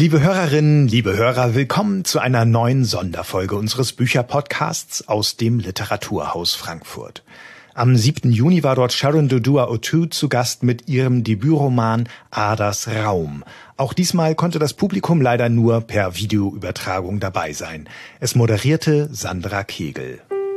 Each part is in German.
Liebe Hörerinnen, liebe Hörer, willkommen zu einer neuen Sonderfolge unseres Bücherpodcasts aus dem Literaturhaus Frankfurt. Am 7. Juni war dort Sharon Dodua-Otoo zu Gast mit ihrem Debütroman Adas Raum. Auch diesmal konnte das Publikum leider nur per Videoübertragung dabei sein. Es moderierte Sandra Kegel.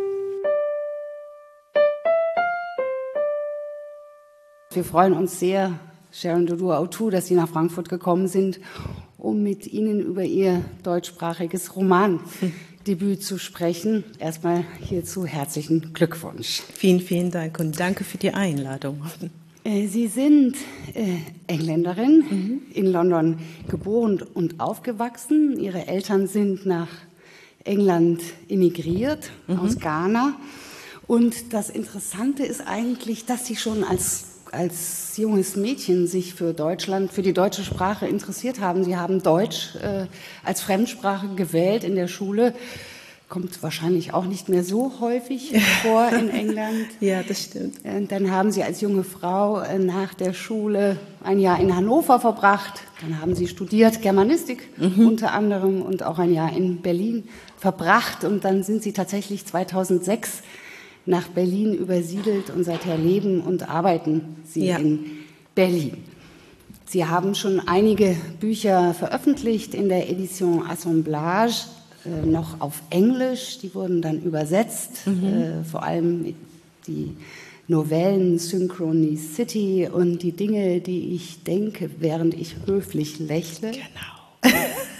Wir freuen uns sehr, Sharon Dodua-Otoo, dass Sie nach Frankfurt gekommen sind, um mit Ihnen über Ihr deutschsprachiges Romandebüt zu sprechen. Erstmal hierzu herzlichen Glückwunsch. Vielen, vielen Dank und danke für die Einladung. Sie sind Engländerin, in London geboren und aufgewachsen. Ihre Eltern sind nach England emigriert, aus Ghana. Und das Interessante ist eigentlich, dass Sie schon als junges Mädchen sich für Deutschland, für die deutsche Sprache interessiert haben. Sie haben Deutsch als Fremdsprache gewählt in der Schule. Kommt wahrscheinlich auch nicht mehr so häufig vor in England. Ja, das stimmt. Dann haben Sie als junge Frau nach der Schule ein Jahr in Hannover verbracht. Dann haben Sie studiert Germanistik unter anderem und auch ein Jahr in Berlin verbracht. Und dann sind Sie tatsächlich 2006 nach Berlin übersiedelt und seither leben und arbeiten Sie in Berlin. Sie haben schon einige Bücher veröffentlicht in der Edition Assemblage, noch auf Englisch. Die wurden dann übersetzt, vor allem die Novellen Synchronicity und die Dinge, die ich denke, während ich höflich lächle. Genau.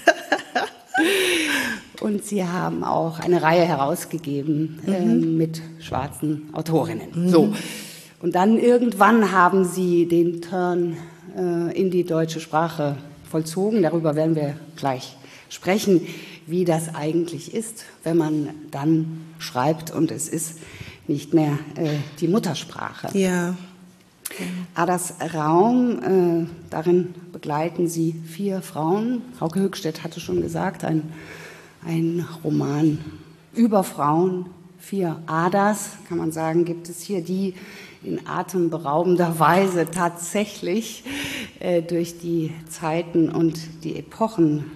Und Sie haben auch eine Reihe herausgegeben mit schwarzen Autorinnen. So. Und dann irgendwann haben Sie den Turn in die deutsche Sprache vollzogen. Darüber werden wir gleich sprechen, wie das eigentlich ist, wenn man dann schreibt und es ist nicht mehr die Muttersprache. Ja. Adas Raum, darin begleiten Sie 4 Frauen. Frauke Höchstedt hatte schon gesagt, ein Roman über Frauen, 4 Adas, kann man sagen, gibt es hier, die in atemberaubender Weise tatsächlich durch die Zeiten und die Epochen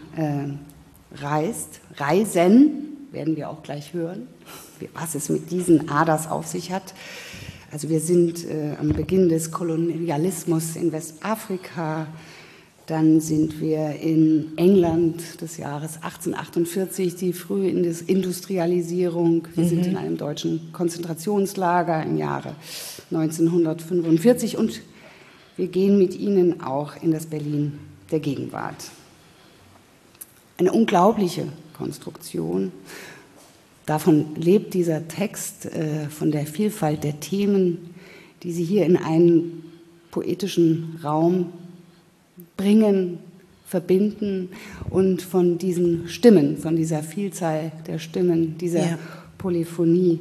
reisen, werden wir auch gleich hören, was es mit diesen Adas auf sich hat. Also wir sind am Beginn des Kolonialismus in Westafrika. Dann sind wir in England des Jahres 1848, die frühe Industrialisierung. Wir sind in einem deutschen Konzentrationslager im Jahre 1945 und wir gehen mit Ihnen auch in das Berlin der Gegenwart. Eine unglaubliche Konstruktion. Davon lebt dieser Text, von der Vielfalt der Themen, die Sie hier in einen poetischen Raum bringen, verbinden und von diesen Stimmen, von dieser Vielzahl der Stimmen, dieser Polyphonie.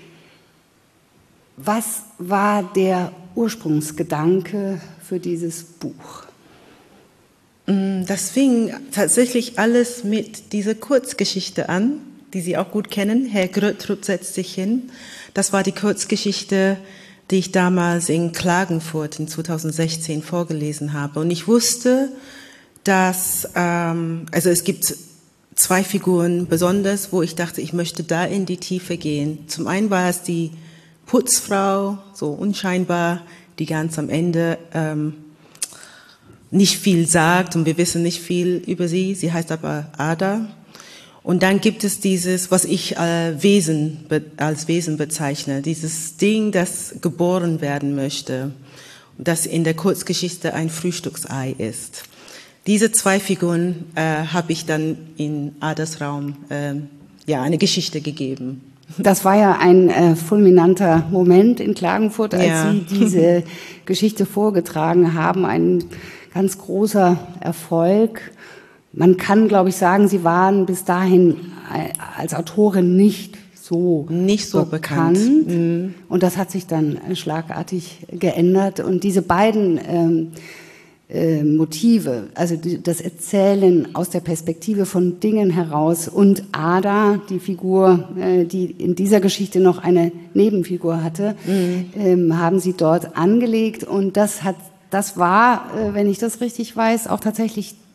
Was war der Ursprungsgedanke für dieses Buch? Das fing tatsächlich alles mit dieser Kurzgeschichte an, die Sie auch gut kennen. Herr Grötrup setzt sich hin. Das war die Kurzgeschichte, die ich damals in Klagenfurt in 2016 vorgelesen habe. Und ich wusste, dass, also es gibt 2 Figuren besonders, wo ich dachte, ich möchte da in die Tiefe gehen. Zum einen war es die Putzfrau, so unscheinbar, die ganz am Ende nicht viel sagt und wir wissen nicht viel über sie. Sie heißt aber Ada. Und dann gibt es dieses, was ich als Wesen bezeichne, dieses Ding, das geboren werden möchte, das in der Kurzgeschichte ein Frühstücksei ist. Diese 2 Figuren habe ich dann in Adas Raum eine Geschichte gegeben. Das war ja ein fulminanter Moment in Klagenfurt, als Sie diese Geschichte vorgetragen haben, ein ganz großer Erfolg. Man kann, glaube ich, sagen, Sie waren bis dahin als Autorin nicht so bekannt. Und das hat sich dann schlagartig geändert. Und diese beiden Motive, also das Erzählen aus der Perspektive von Dingen heraus und Ada, die Figur, die in dieser Geschichte noch eine Nebenfigur hatte, haben Sie dort angelegt. Und das war, wenn ich das richtig weiß, auch tatsächlich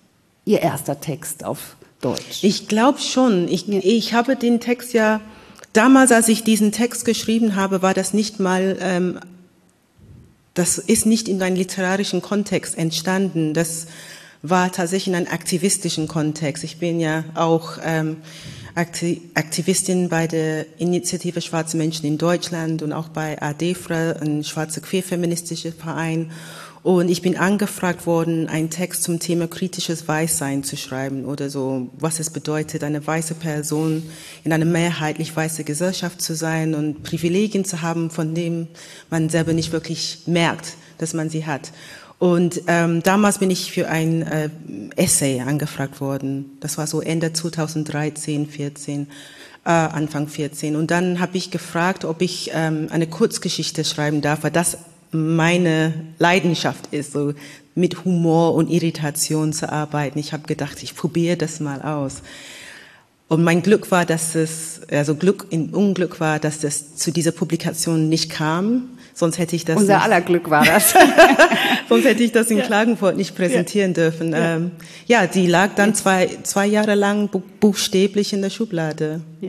Ihr erster Text auf Deutsch? Ich glaube schon. Ich habe den Text ja, damals, als ich diesen Text geschrieben habe, war das nicht mal, das ist nicht in einem literarischen Kontext entstanden. Das war tatsächlich in einem aktivistischen Kontext. Ich bin ja auch Aktivistin bei der Initiative Schwarze Menschen in Deutschland und auch bei ADEFRA, ein schwarzer queerfeministischer Verein. Und ich bin angefragt worden, einen Text zum Thema kritisches Weißsein zu schreiben oder so, was es bedeutet, eine weiße Person in einer mehrheitlich weißen Gesellschaft zu sein und Privilegien zu haben, von denen man selber nicht wirklich merkt, dass man sie hat. Und damals bin ich für ein Essay angefragt worden. Das war so Ende 2013, 14, Anfang 14. Und dann habe ich gefragt, ob ich eine Kurzgeschichte schreiben darf, weil das meine Leidenschaft ist, so mit Humor und Irritation zu arbeiten. Ich habe gedacht, ich probiere das mal aus. Und mein Glück war, Glück in Unglück war, dass das zu dieser Publikation nicht kam. Sonst hätte ich das Unser aller Glück war das. Sonst hätte ich das in Klagenfurt nicht präsentieren dürfen. Ja, die lag dann zwei Jahre lang buchstäblich in der Schublade. Ja.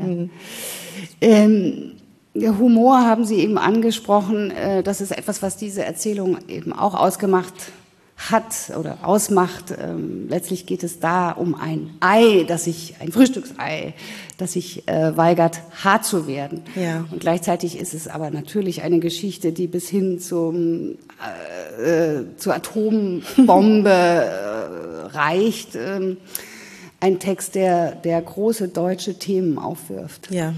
Der Humor haben Sie eben angesprochen. Das ist etwas, was diese Erzählung eben auch ausgemacht hat oder ausmacht. Letztlich geht es da um ein Frühstücksei, das sich weigert, hart zu werden. Ja. Und gleichzeitig ist es aber natürlich eine Geschichte, die bis hin zur Atombombe reicht. Ein Text, der große deutsche Themen aufwirft. Ja.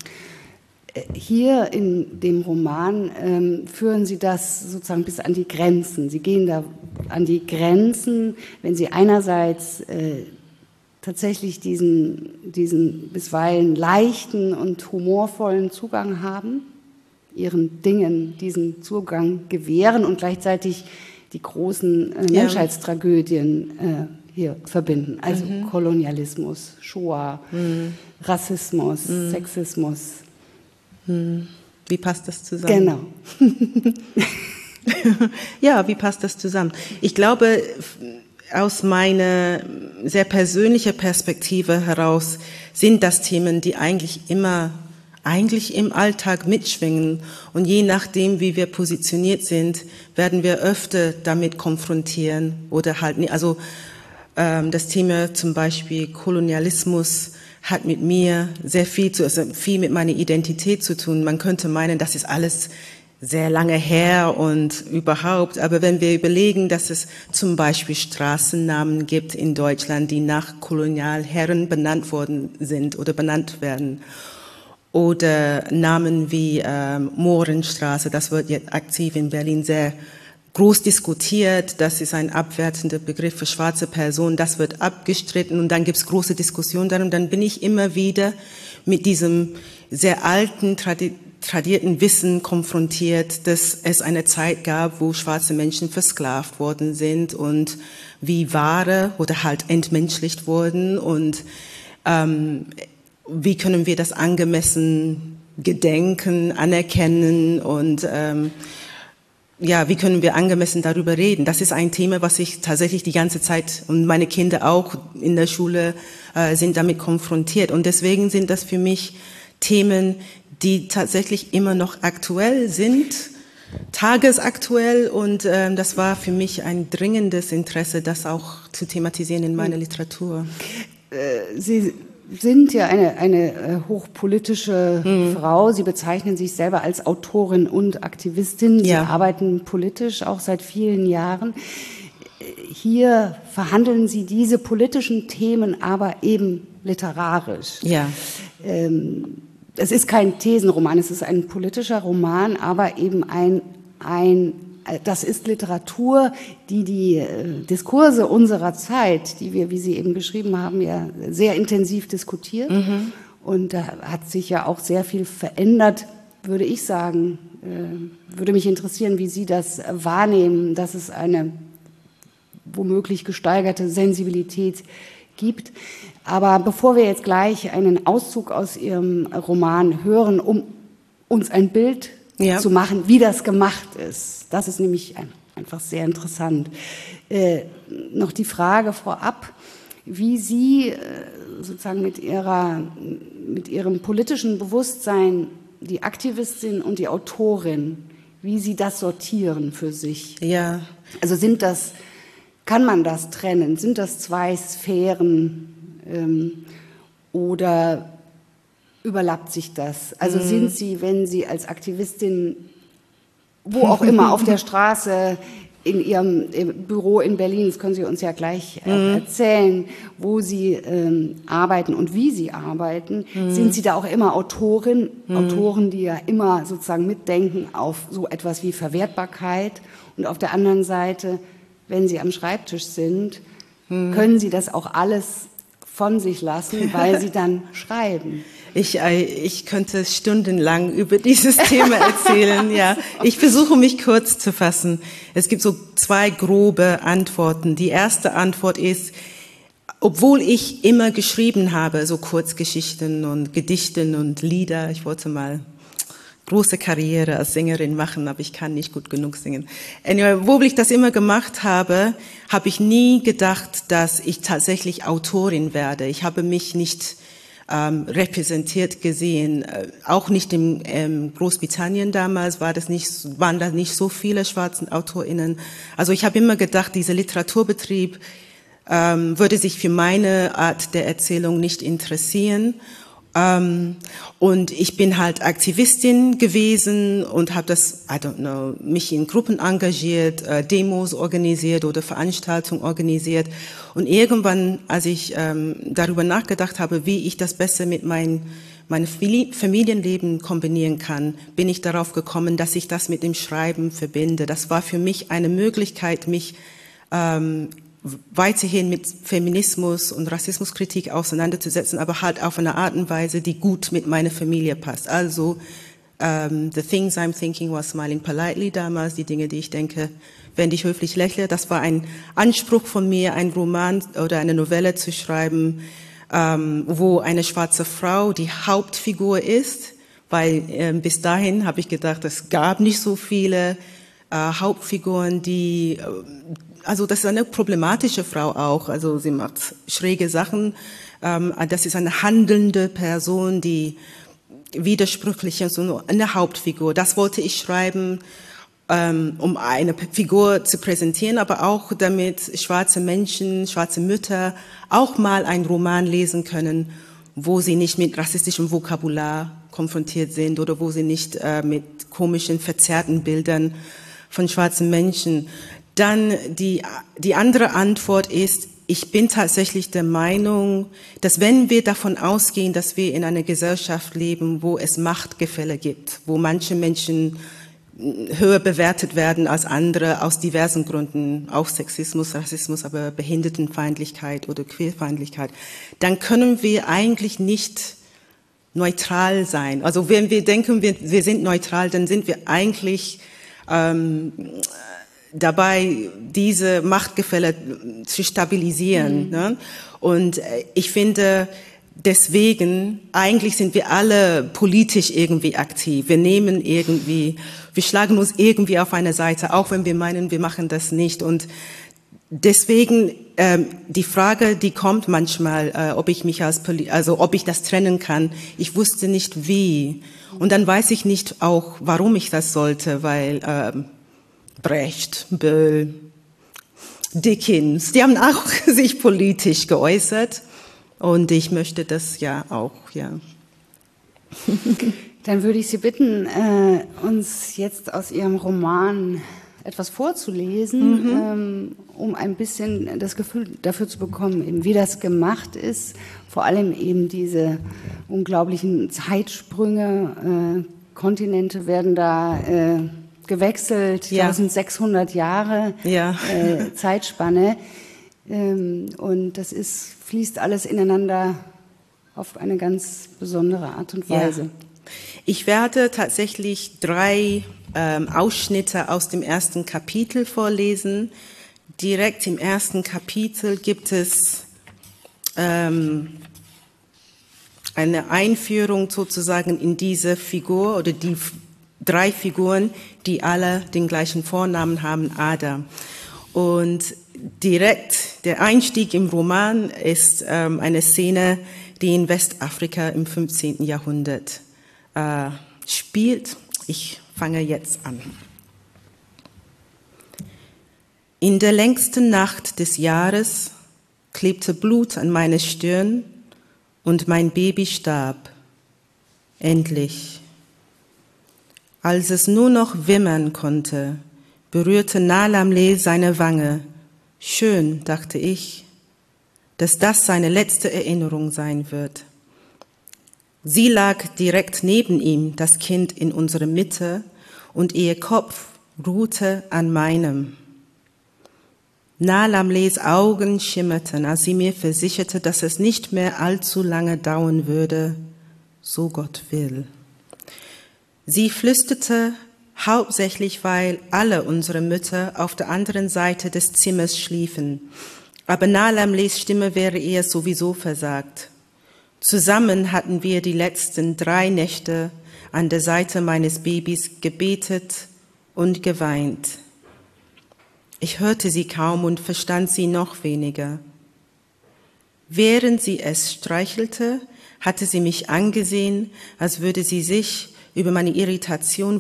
Hier in dem Roman führen Sie das sozusagen bis an die Grenzen. Sie gehen da an die Grenzen, wenn Sie einerseits tatsächlich diesen bisweilen leichten und humorvollen Zugang haben, Ihren Dingen diesen Zugang gewähren und gleichzeitig die großen Menschheitstragödien hier verbinden. Also Kolonialismus, Shoah, Rassismus, Sexismus. Wie passt das zusammen? Genau. Ja, wie passt das zusammen? Ich glaube, aus meiner sehr persönlichen Perspektive heraus sind das Themen, die eigentlich im Alltag mitschwingen. Und je nachdem, wie wir positioniert sind, werden wir öfter damit konfrontieren oder halt nicht. Also das Thema zum Beispiel Kolonialismus hat mit mir viel mit meiner Identität zu tun. Man könnte meinen, das ist alles sehr lange her und überhaupt. Aber wenn wir überlegen, dass es zum Beispiel Straßennamen gibt in Deutschland, die nach Kolonialherren benannt worden sind oder benannt werden. Oder Namen wie Mohrenstraße, das wird jetzt aktiv in Berlin sehr groß diskutiert, das ist ein abwertender Begriff für schwarze Personen, das wird abgestritten und dann gibt es große Diskussionen darum. Dann bin ich immer wieder mit diesem sehr alten, tradierten Wissen konfrontiert, dass es eine Zeit gab, wo schwarze Menschen versklavt worden sind und wie Ware oder halt entmenschlicht wurden und wie können wir das angemessen gedenken, anerkennen und wie können wir angemessen darüber reden? Das ist ein Thema, was ich tatsächlich die ganze Zeit und meine Kinder auch in der Schule sind damit konfrontiert. Und deswegen sind das für mich Themen, die tatsächlich immer noch aktuell sind, tagesaktuell. Und das war für mich ein dringendes Interesse, das auch zu thematisieren in meiner Literatur. Sie sind ja eine hochpolitische Frau. Sie bezeichnen sich selber als Autorin und Aktivistin. Sie arbeiten politisch auch seit vielen Jahren. Hier verhandeln Sie diese politischen Themen aber eben literarisch. Ja. Es ist kein Thesenroman, es ist ein politischer Roman, aber eben das ist Literatur, die Diskurse unserer Zeit, die wir, wie Sie eben beschrieben haben, ja sehr intensiv diskutiert. Und da hat sich ja auch sehr viel verändert, würde ich sagen. Würde mich interessieren, wie Sie das wahrnehmen, dass es eine womöglich gesteigerte Sensibilität gibt. Aber bevor wir jetzt gleich einen Auszug aus Ihrem Roman hören, um uns ein Bild zu machen, wie das gemacht ist. Das ist nämlich einfach sehr interessant. Noch die Frage vorab. wie Sie sozusagen mit Ihrem politischen Bewusstsein, die Aktivistin und die Autorin, wie Sie das sortieren für sich. Ja. Also kann man das trennen? Sind das zwei Sphären oder überlappt sich das? Also sind Sie, wenn Sie als Aktivistin, wo auch immer, auf der Straße, in Ihrem Büro in Berlin, das können Sie uns ja gleich erzählen, wo Sie arbeiten und wie Sie arbeiten, sind Sie da auch immer Autoren, die ja immer sozusagen mitdenken auf so etwas wie Verwertbarkeit, und auf der anderen Seite, wenn Sie am Schreibtisch sind, können Sie das auch alles von sich lassen, weil Sie dann schreiben. Ich könnte stundenlang über dieses Thema erzählen, ja. Ich versuche mich kurz zu fassen. Es gibt so zwei grobe Antworten. Die erste Antwort ist, obwohl ich immer geschrieben habe, so Kurzgeschichten und Gedichten und Lieder, ich wollte mal große Karriere als Sängerin machen, aber ich kann nicht gut genug singen. Anyway, obwohl ich das immer gemacht habe, habe ich nie gedacht, dass ich tatsächlich Autorin werde. Ich habe mich nicht repräsentiert gesehen, auch nicht in Großbritannien damals waren da nicht so viele schwarze AutorInnen. Also ich habe immer gedacht, dieser Literaturbetrieb würde sich für meine Art der Erzählung nicht interessieren. Und ich bin halt Aktivistin gewesen und habe mich in Gruppen engagiert, Demos organisiert oder Veranstaltungen organisiert. Und irgendwann, als ich darüber nachgedacht habe, wie ich das besser mit meinem Familienleben kombinieren kann, bin ich darauf gekommen, dass ich das mit dem Schreiben verbinde. Das war für mich eine Möglichkeit, mich weiterhin mit Feminismus und Rassismuskritik auseinanderzusetzen, aber halt auf eine Art und Weise, die gut mit meiner Familie passt. Also The Things I'm Thinking While Smiling Politely damals, die Dinge, die ich denke, wenn ich höflich lächle, das war ein Anspruch von mir, einen Roman oder eine Novelle zu schreiben, wo eine schwarze Frau die Hauptfigur ist, weil bis dahin habe ich gedacht, es gab nicht so viele Hauptfiguren, also das ist eine problematische Frau auch, also sie macht schräge Sachen, das ist eine handelnde Person, die widersprüchlich ist, so eine Hauptfigur. Das wollte ich schreiben, um eine Figur zu präsentieren, aber auch damit schwarze Menschen, schwarze Mütter auch mal einen Roman lesen können, wo sie nicht mit rassistischem Vokabular konfrontiert sind oder wo sie nicht mit komischen, verzerrten Bildern von schwarzen Menschen. Dann die andere Antwort ist, ich bin tatsächlich der Meinung, dass wenn wir davon ausgehen, dass wir in einer Gesellschaft leben, wo es Machtgefälle gibt, wo manche Menschen höher bewertet werden als andere aus diversen Gründen, auch Sexismus, Rassismus, aber Behindertenfeindlichkeit oder Queerfeindlichkeit, dann können wir eigentlich nicht neutral sein. Also wenn wir denken, wir sind neutral, dann sind wir eigentlich dabei, diese Machtgefälle zu stabilisieren. Ne? Und ich finde, deswegen, eigentlich sind wir alle politisch irgendwie aktiv. Wir schlagen uns irgendwie auf eine Seite, auch wenn wir meinen, wir machen das nicht. Und deswegen, die Frage, die kommt manchmal, ob ich das trennen kann. Ich wusste nicht wie. Und dann weiß ich nicht auch, warum ich das sollte, weil, Brecht, Böll, Dickens, die haben auch sich politisch geäußert und ich möchte das ja auch, ja. Dann würde ich Sie bitten, uns jetzt aus Ihrem Roman etwas vorzulesen, um ein bisschen das Gefühl dafür zu bekommen, eben wie das gemacht ist, vor allem eben diese unglaublichen Zeitsprünge, Kontinente werden da gewechselt, ja. 1600 Jahre Zeitspanne. Und das fließt alles ineinander auf eine ganz besondere Art und Weise. Ja. Ich werde tatsächlich 3 Ausschnitte aus dem ersten Kapitel vorlesen. Direkt im ersten Kapitel gibt es eine Einführung sozusagen in diese Figur oder die 3 Figuren, die alle den gleichen Vornamen haben, Ada. Und direkt, der Einstieg im Roman ist eine Szene, die in Westafrika im 15. Jahrhundert spielt. Ich fange jetzt an. In der längsten Nacht des Jahres klebte Blut an meiner Stirn und mein Baby starb. Endlich. Als es nur noch wimmern konnte, berührte Nalamle seine Wange. Schön, dachte ich, dass das seine letzte Erinnerung sein wird. Sie lag direkt neben ihm, das Kind in unserer Mitte, und ihr Kopf ruhte an meinem. Nalamles Augen schimmerten, als sie mir versicherte, dass es nicht mehr allzu lange dauern würde, so Gott will. Sie flüsterte, hauptsächlich weil alle unsere Mütter auf der anderen Seite des Zimmers schliefen. Aber Nalamles Stimme wäre ihr sowieso versagt. Zusammen hatten wir die letzten 3 Nächte an der Seite meines Babys gebetet und geweint. Ich hörte sie kaum und verstand sie noch weniger. Während sie es streichelte, hatte sie mich angesehen, als würde sie sich über meine Irritation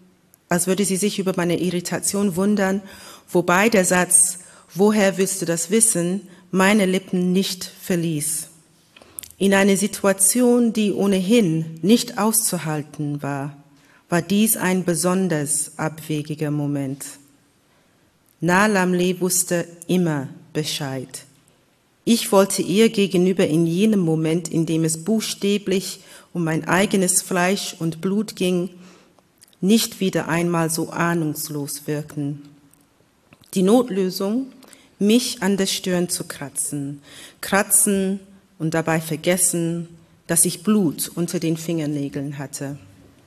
wundern, wobei der Satz, woher willst du das wissen, meine Lippen nicht verließ. In einer Situation, die ohnehin nicht auszuhalten war, war dies ein besonders abwegiger Moment. Nalamle wusste immer Bescheid. Ich wollte ihr gegenüber in jenem Moment, in dem es buchstäblich um mein eigenes Fleisch und Blut ging, nicht wieder einmal so ahnungslos wirken. Die Notlösung, mich an der Stirn zu kratzen und dabei vergessen, dass ich Blut unter den Fingernägeln hatte.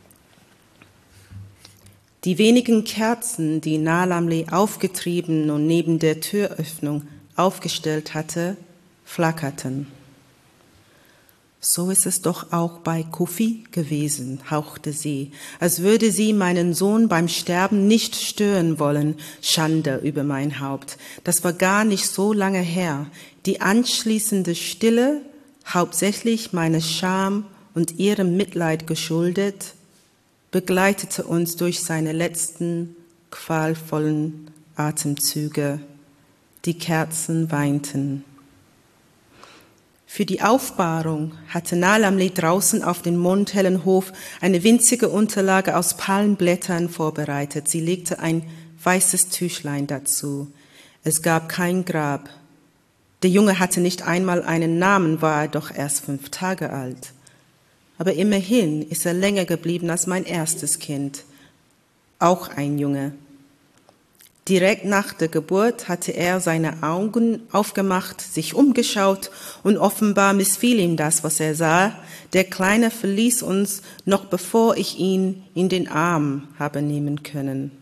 Die wenigen Kerzen, die Nalamle aufgetrieben und neben der Türöffnung aufgestellt hatte, flackerten. So ist es doch auch bei Kofi gewesen, hauchte sie, als würde sie meinen Sohn beim Sterben nicht stören wollen. Schande über mein Haupt. Das war gar nicht so lange her. Die anschließende Stille, hauptsächlich meiner Scham und ihrem Mitleid geschuldet, begleitete uns durch seine letzten qualvollen Atemzüge. Die Kerzen weinten. Für die Aufbahrung hatte Nalamle draußen auf dem mondhellen Hof eine winzige Unterlage aus Palmblättern vorbereitet. Sie legte ein weißes Tüchlein dazu. Es gab kein Grab. Der Junge hatte nicht einmal einen Namen, war er doch erst 5 Tage alt. Aber immerhin ist er länger geblieben als mein erstes Kind. Auch ein Junge. Direkt nach der Geburt hatte er seine Augen aufgemacht, sich umgeschaut und offenbar missfiel ihm das, was er sah. Der Kleine verließ uns, noch bevor ich ihn in den Arm habe nehmen können.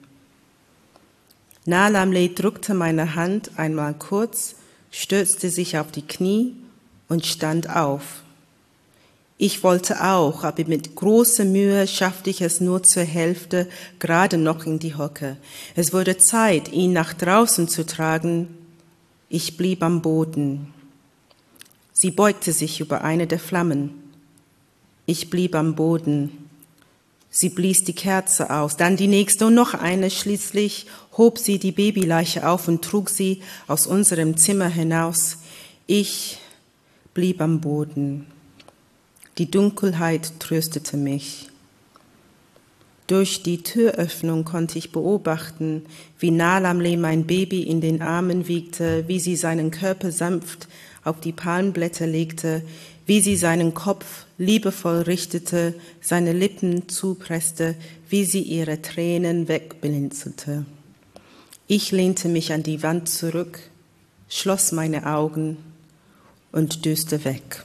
Nalamle drückte meine Hand einmal kurz, stürzte sich auf die Knie und stand auf. Ich wollte auch, aber mit großer Mühe schaffte ich es nur zur Hälfte, gerade noch in die Hocke. Es wurde Zeit, ihn nach draußen zu tragen. Ich blieb am Boden. Sie beugte sich über eine der Flammen. Ich blieb am Boden. Sie blies die Kerze aus, dann die nächste und noch eine. Schließlich hob sie die Babyleiche auf und trug sie aus unserem Zimmer hinaus. Ich blieb am Boden. Die Dunkelheit tröstete mich. Durch die Türöffnung konnte ich beobachten, wie Nalamle mein Baby in den Armen wiegte, wie sie seinen Körper sanft auf die Palmblätter legte, wie sie seinen Kopf liebevoll richtete, seine Lippen zupresste, wie sie ihre Tränen wegblinzelte. Ich lehnte mich an die Wand zurück, schloss meine Augen und döste weg.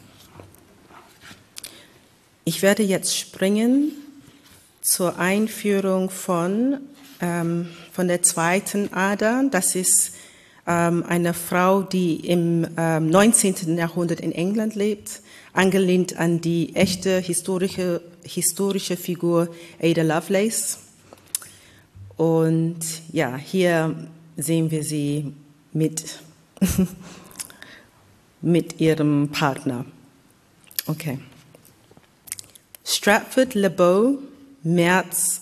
Ich werde jetzt springen zur Einführung von der zweiten Ader. Das ist eine Frau, die im 19. Jahrhundert in England lebt, angelehnt an die echte historische Figur Ada Lovelace. Und ja, hier sehen wir sie mit ihrem Partner. Okay. Stratford-le-Bow, März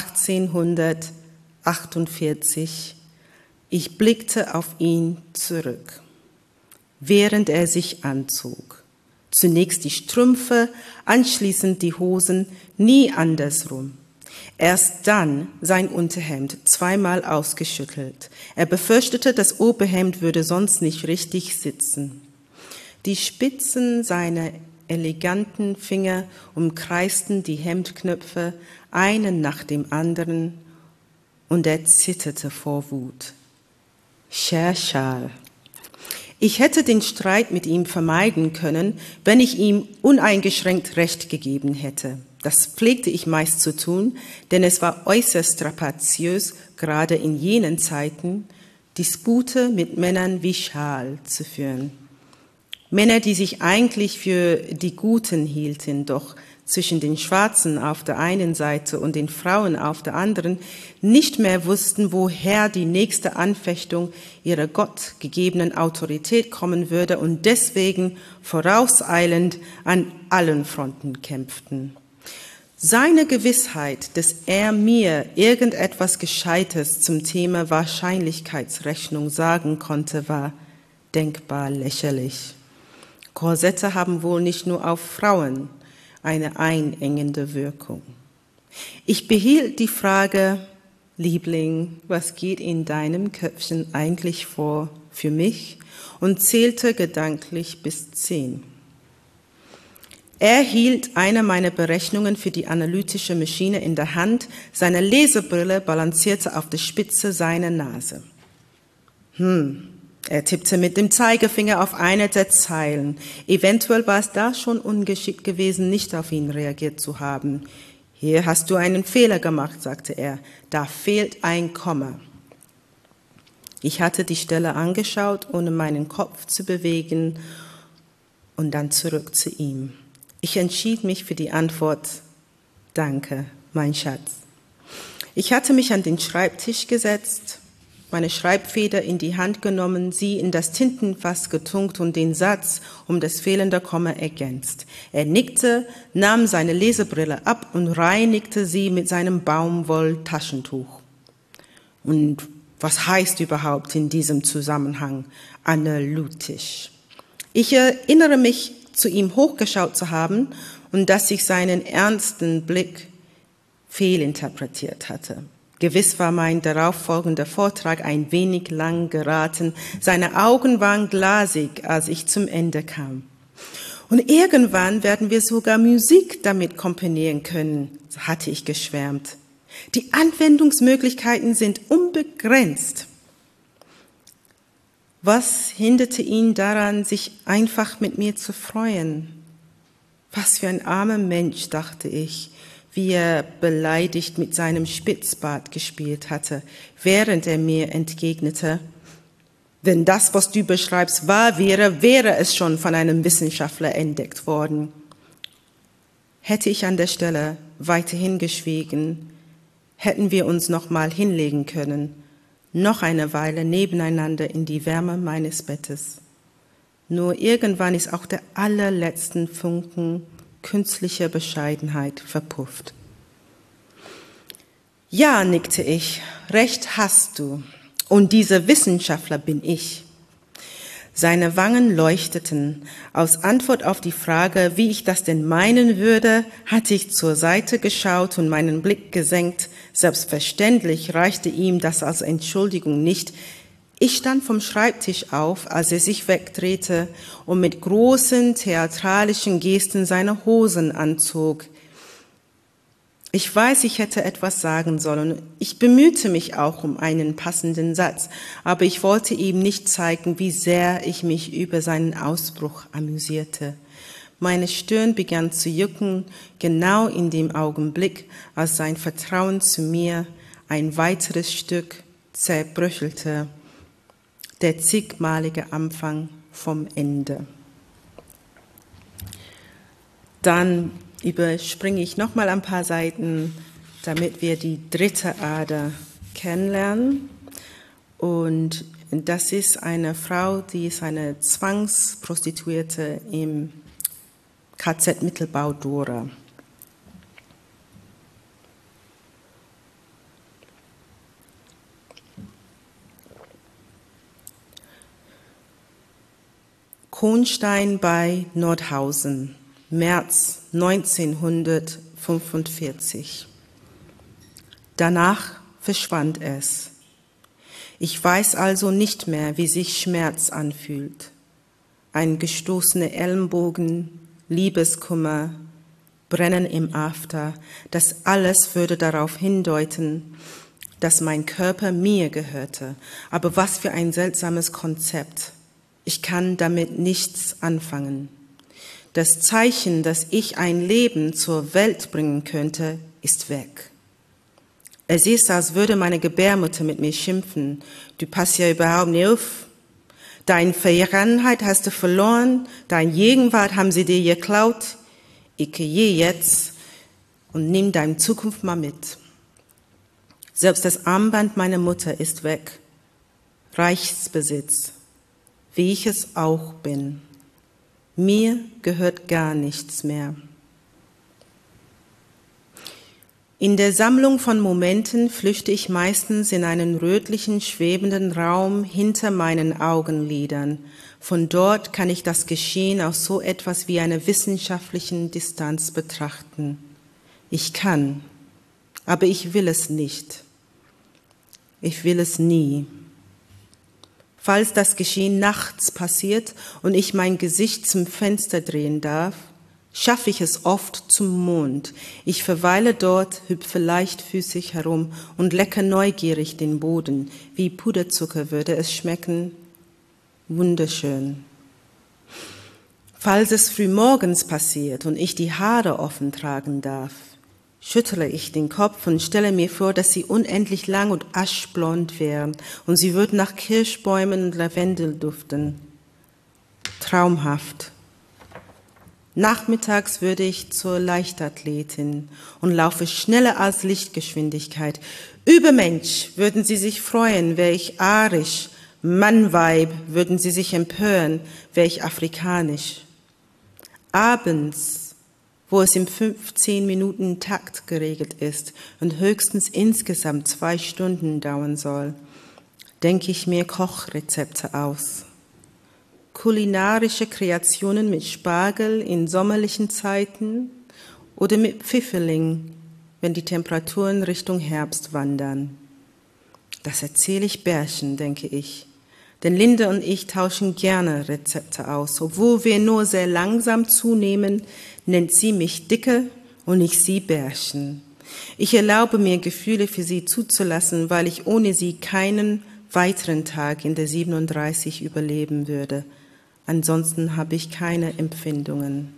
1848. Ich blickte auf ihn zurück, während er sich anzog. Zunächst die Strümpfe, anschließend die Hosen, nie andersrum. Erst dann sein Unterhemd, zweimal ausgeschüttelt. Er befürchtete, das Oberhemd würde sonst nicht richtig sitzen. Die Spitzen seiner eleganten Finger umkreisten die Hemdknöpfe, einen nach dem anderen, und er zitterte vor Wut. Cher Charles. Ich hätte den Streit mit ihm vermeiden können, wenn ich ihm uneingeschränkt Recht gegeben hätte. Das pflegte ich meist zu tun, denn es war äußerst strapaziös, gerade in jenen Zeiten, Dispute mit Männern wie Charles zu führen. Männer, die sich eigentlich für die Guten hielten, doch zwischen den Schwarzen auf der einen Seite und den Frauen auf der anderen nicht mehr wussten, woher die nächste Anfechtung ihrer gottgegebenen Autorität kommen würde und deswegen vorauseilend an allen Fronten kämpften. Seine Gewissheit, dass er mir irgendetwas Gescheites zum Thema Wahrscheinlichkeitsrechnung sagen konnte, war denkbar lächerlich. Korsette haben wohl nicht nur auf Frauen eine einengende Wirkung. Ich behielt die Frage, Liebling, was geht in deinem Köpfchen eigentlich vor für mich, und zählte gedanklich bis 10. Er hielt eine meiner Berechnungen für die analytische Maschine in der Hand, seine Lesebrille balancierte auf der Spitze seiner Nase. Er tippte mit dem Zeigefinger auf eine der Zeilen. Eventuell war es da schon ungeschickt gewesen, nicht auf ihn reagiert zu haben. Hier hast du einen Fehler gemacht, sagte er. Da fehlt ein Komma. Ich hatte die Stelle angeschaut, ohne meinen Kopf zu bewegen, und dann zurück zu ihm. Ich entschied mich für die Antwort, danke, mein Schatz. Ich hatte mich an den Schreibtisch gesetzt, meine Schreibfeder in die Hand genommen, sie in das Tintenfass getunkt und den Satz um das fehlende Komma ergänzt. Er nickte, nahm seine Lesebrille ab und reinigte sie mit seinem Baumwolltaschentuch. Und was heißt überhaupt in diesem Zusammenhang analytisch? Ich erinnere mich, zu ihm hochgeschaut zu haben und dass ich seinen ernsten Blick fehlinterpretiert hatte. Gewiss war mein darauffolgender Vortrag ein wenig lang geraten. Seine Augen waren glasig, als ich zum Ende kam. Und irgendwann werden wir sogar Musik damit komponieren können, so hatte ich geschwärmt. Die Anwendungsmöglichkeiten sind unbegrenzt. Was hinderte ihn daran, sich einfach mit mir zu freuen? Was für ein armer Mensch, dachte ich, wie er beleidigt mit seinem Spitzbart gespielt hatte, während er mir entgegnete, wenn das, was du beschreibst, wahr wäre, wäre es schon von einem Wissenschaftler entdeckt worden. Hätte ich an der Stelle weiterhin geschwiegen, hätten wir uns noch mal hinlegen können, noch eine Weile nebeneinander in die Wärme meines Bettes. Nur irgendwann ist auch der allerletzten Funken künstlicher Bescheidenheit verpufft. Ja, nickte ich, recht hast du. Und dieser Wissenschaftler bin ich. Seine Wangen leuchteten. Als Antwort auf die Frage, wie ich das denn meinen würde, hatte ich zur Seite geschaut und meinen Blick gesenkt. Selbstverständlich reichte ihm das als Entschuldigung nicht. Ich stand vom Schreibtisch auf, als er sich wegdrehte und mit großen theatralischen Gesten seine Hosen anzog. Ich weiß, ich hätte etwas sagen sollen. Ich bemühte mich auch um einen passenden Satz, aber ich wollte ihm nicht zeigen, wie sehr ich mich über seinen Ausbruch amüsierte. Meine Stirn begann zu jucken, genau in dem Augenblick, als sein Vertrauen zu mir ein weiteres Stück zerbröchelte. Der zigmalige Anfang vom Ende. Dann überspringe ich nochmal ein paar Seiten, damit wir die dritte Ader kennenlernen. Und Das ist eine Frau, die ist eine Zwangsprostituierte im KZ Mittelbau-Dora. Kohnstein bei Nordhausen, März 1945. Danach verschwand es. Ich weiß also nicht mehr, wie sich Schmerz anfühlt. Ein gestoßener Ellenbogen, Liebeskummer, Brennen im After, das alles würde darauf hindeuten, dass mein Körper mir gehörte. Aber was für ein seltsames Konzept. Ich kann damit nichts anfangen. Das Zeichen, dass ich ein Leben zur Welt bringen könnte, ist weg. Es ist, als würde meine Gebärmutter mit mir schimpfen. Du passt ja überhaupt nicht auf. Deine Vergangenheit hast du verloren, deine Gegenwart haben sie dir geklaut. Ich gehe jetzt und nimm deine Zukunft mal mit. Selbst das Armband meiner Mutter ist weg. Reichsbesitz. Wie ich es auch bin. Mir gehört gar nichts mehr. In der Sammlung von Momenten flüchte ich meistens in einen rötlichen, schwebenden Raum hinter meinen Augenlidern. Von dort kann ich das Geschehen aus so etwas wie einer wissenschaftlichen Distanz betrachten. Ich kann, aber ich will es nicht. Ich will es nie. Falls das Geschehen nachts passiert und ich mein Gesicht zum Fenster drehen darf, schaffe ich es oft zum Mond. Ich verweile dort, hüpfe leichtfüßig herum und lecke neugierig den Boden. Wie Puderzucker würde es schmecken. Wunderschön. Falls es frühmorgens passiert und ich die Haare offen tragen darf, schüttle ich den Kopf und stelle mir vor, dass sie unendlich lang und aschblond wären und sie würden nach Kirschbäumen und Lavendel duften. Traumhaft. Nachmittags würde ich zur Leichtathletin und laufe schneller als Lichtgeschwindigkeit. Übermensch, würden sie sich freuen, wäre ich arisch. Mannweib, würden sie sich empören, wäre ich afrikanisch. Abends, wo es im 15-Minuten-Takt geregelt ist und höchstens insgesamt 2 Stunden dauern soll, denke ich mir Kochrezepte aus. Kulinarische Kreationen mit Spargel in sommerlichen Zeiten oder mit Pfifferling, wenn die Temperaturen Richtung Herbst wandern. Das erzähle ich Bärchen, denke ich. Denn Linde und ich tauschen gerne Rezepte aus. Obwohl wir nur sehr langsam zunehmen, nennt sie mich Dicke und ich sie Bärchen. Ich erlaube mir, Gefühle für sie zuzulassen, weil ich ohne sie keinen weiteren Tag in der 37 überleben würde. Ansonsten habe ich keine Empfindungen.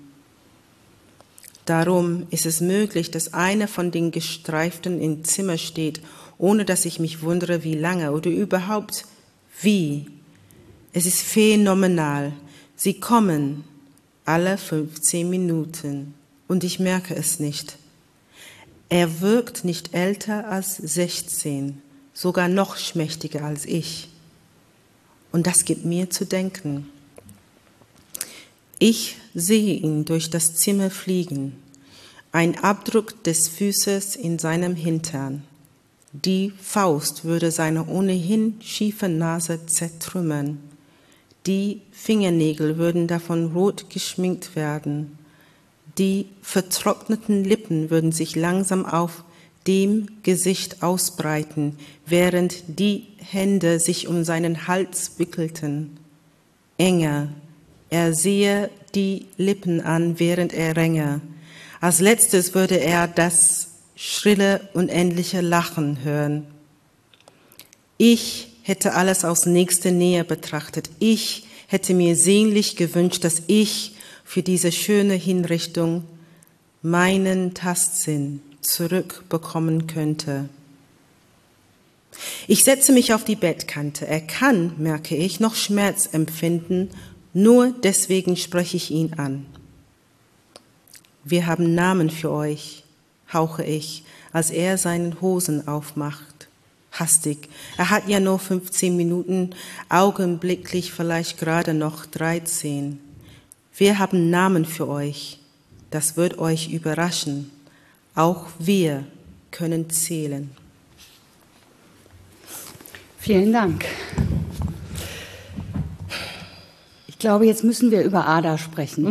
Darum ist es möglich, dass einer von den Gestreiften im Zimmer steht, ohne dass ich mich wundere, wie lange oder überhaupt wie. Es ist phänomenal. Sie kommen alle 15 Minuten und ich merke es nicht. Er wirkt nicht älter als 16, sogar noch schmächtiger als ich. Und das gibt mir zu denken. Ich sehe ihn durch das Zimmer fliegen, ein Abdruck des Fußes in seinem Hintern. Die Faust würde seine ohnehin schiefe Nase zertrümmern. Die Fingernägel würden davon rot geschminkt werden. Die vertrockneten Lippen würden sich langsam auf dem Gesicht ausbreiten, während die Hände sich um seinen Hals wickelten. Enger, er sehe die Lippen an, während er ränge. Als letztes würde er das schrille, unendliche Lachen hören. Ich hätte alles aus nächster Nähe betrachtet. Ich hätte mir sehnlich gewünscht, dass ich für diese schöne Hinrichtung meinen Tastsinn zurückbekommen könnte. Ich setze mich auf die Bettkante. Er kann, merke ich, noch Schmerz empfinden, nur deswegen spreche ich ihn an. Wir haben Namen für euch, hauche ich, als er seinen Hosen aufmacht. hastig. Er hat ja nur 15 Minuten, augenblicklich vielleicht gerade noch 13. Wir haben Namen für euch. Das wird euch überraschen. Auch wir können zählen. Vielen Dank. Ich glaube, jetzt müssen wir über Ada sprechen.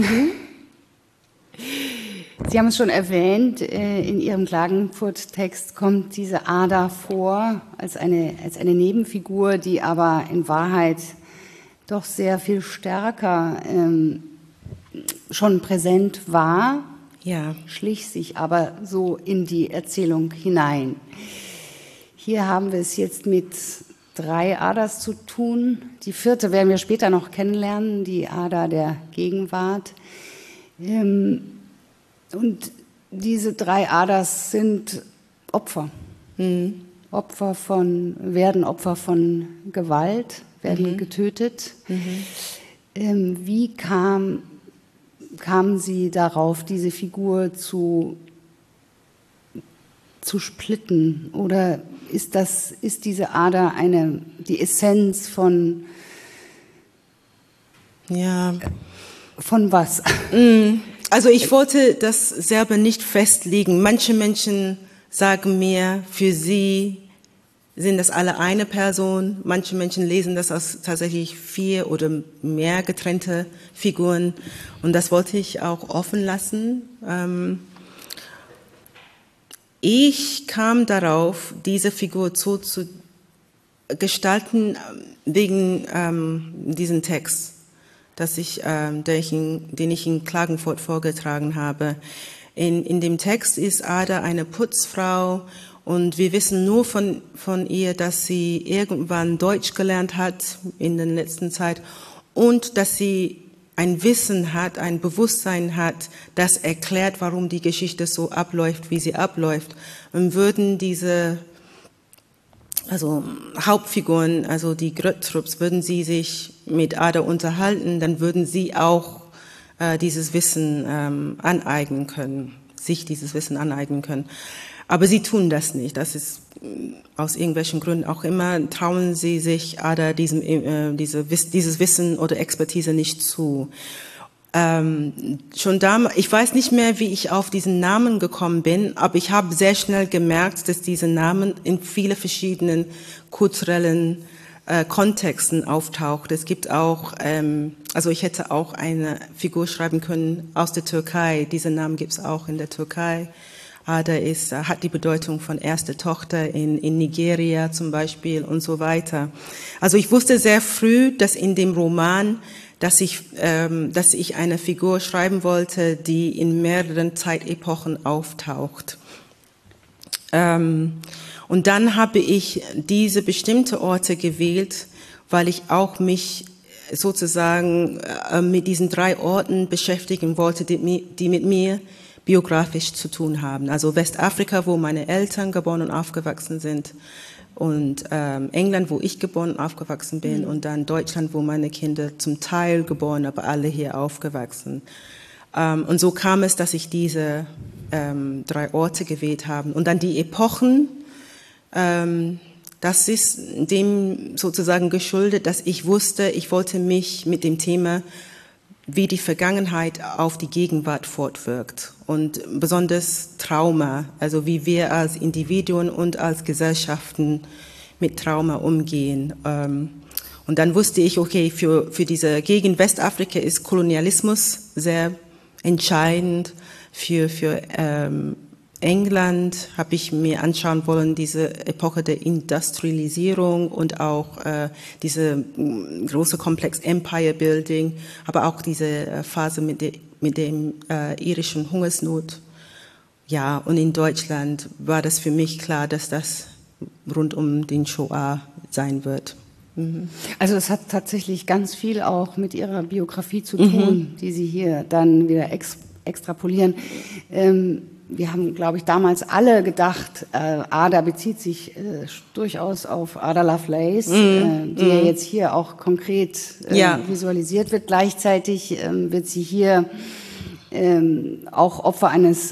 Sie haben es schon erwähnt, in Ihrem Klagenfurt-Text kommt diese Ada vor als eine Nebenfigur, die aber in Wahrheit doch sehr viel stärker schon präsent war, schlich sich aber so in die Erzählung hinein. Hier haben wir es jetzt mit 3 Adas zu tun. Die 4. werden wir später noch kennenlernen, die Ada der Gegenwart. Und diese 3 Adas sind Opfer. Werden Opfer von Gewalt, werden getötet. Wie kamen Sie darauf, diese Figur zu splitten? Oder ist diese Ada die Essenz von was? Also ich wollte das selber nicht festlegen. Manche Menschen sagen mir, für sie sind das alle eine Person. Manche Menschen lesen das als tatsächlich 4 oder mehr getrennte Figuren. Und das wollte ich auch offen lassen. Ich kam darauf, diese Figur so zu gestalten wegen diesem Text, den ich in Klagenfurt vorgetragen habe. In dem Text ist Ada eine Putzfrau und wir wissen nur von ihr, dass sie irgendwann Deutsch gelernt hat in der letzten Zeit und dass sie ein Wissen hat, ein Bewusstsein hat, das erklärt, warum die Geschichte so abläuft, wie sie abläuft. Und würden diese Hauptfiguren, also die Gröttrups, würden sie sich mit Ada unterhalten, dann würden sie auch dieses Wissen aneignen können, sich dieses Wissen aneignen können. Aber sie tun das nicht. Das ist aus irgendwelchen Gründen auch immer, trauen sie sich Ada dieses Wissen oder Expertise nicht zu. Schon damals, ich weiß nicht mehr, wie ich auf diesen Namen gekommen bin, aber ich habe sehr schnell gemerkt, dass diese Namen in viele verschiedenen kulturellen Kontexten auftaucht. Es gibt auch, ich hätte auch eine Figur schreiben können aus der Türkei. Diese Namen gibt es auch in der Türkei. Ada hat die Bedeutung von erste Tochter in Nigeria zum Beispiel und so weiter. Also ich wusste sehr früh, dass in dem Roman, dass ich eine Figur schreiben wollte, die in mehreren Zeitepochen auftaucht. Und dann habe ich diese bestimmte Orte gewählt, weil ich auch mich sozusagen mit diesen 3 Orten beschäftigen wollte, die mit mir biografisch zu tun haben. Also Westafrika, wo meine Eltern geboren und aufgewachsen sind, und England, wo ich geboren und aufgewachsen bin, und dann Deutschland, wo meine Kinder zum Teil geboren, aber alle hier aufgewachsen. Und so kam es, dass ich diese 3 Orte gewählt habe. Und dann die Epochen, das ist dem sozusagen geschuldet, dass ich wusste, ich wollte mich mit dem Thema, wie die Vergangenheit auf die Gegenwart fortwirkt und besonders Trauma, also wie wir als Individuen und als Gesellschaften mit Trauma umgehen. Und dann wusste ich, okay, für diese Gegend Westafrika ist Kolonialismus sehr entscheidend. Für England habe ich mir anschauen wollen, diese Epoche der Industrialisierung und auch diese große Komplex Empire Building, aber auch diese Phase mit dem irischen Hungersnot. Ja, und in Deutschland war das für mich klar, dass das rund um den Shoah sein wird. Also es hat tatsächlich ganz viel auch mit Ihrer Biografie zu tun, die Sie hier dann wieder extrapolieren. Wir haben, glaube ich, damals alle gedacht, Ada bezieht sich durchaus auf Ada Lovelace, die ja jetzt hier auch konkret visualisiert wird. Gleichzeitig wird sie hier auch Opfer eines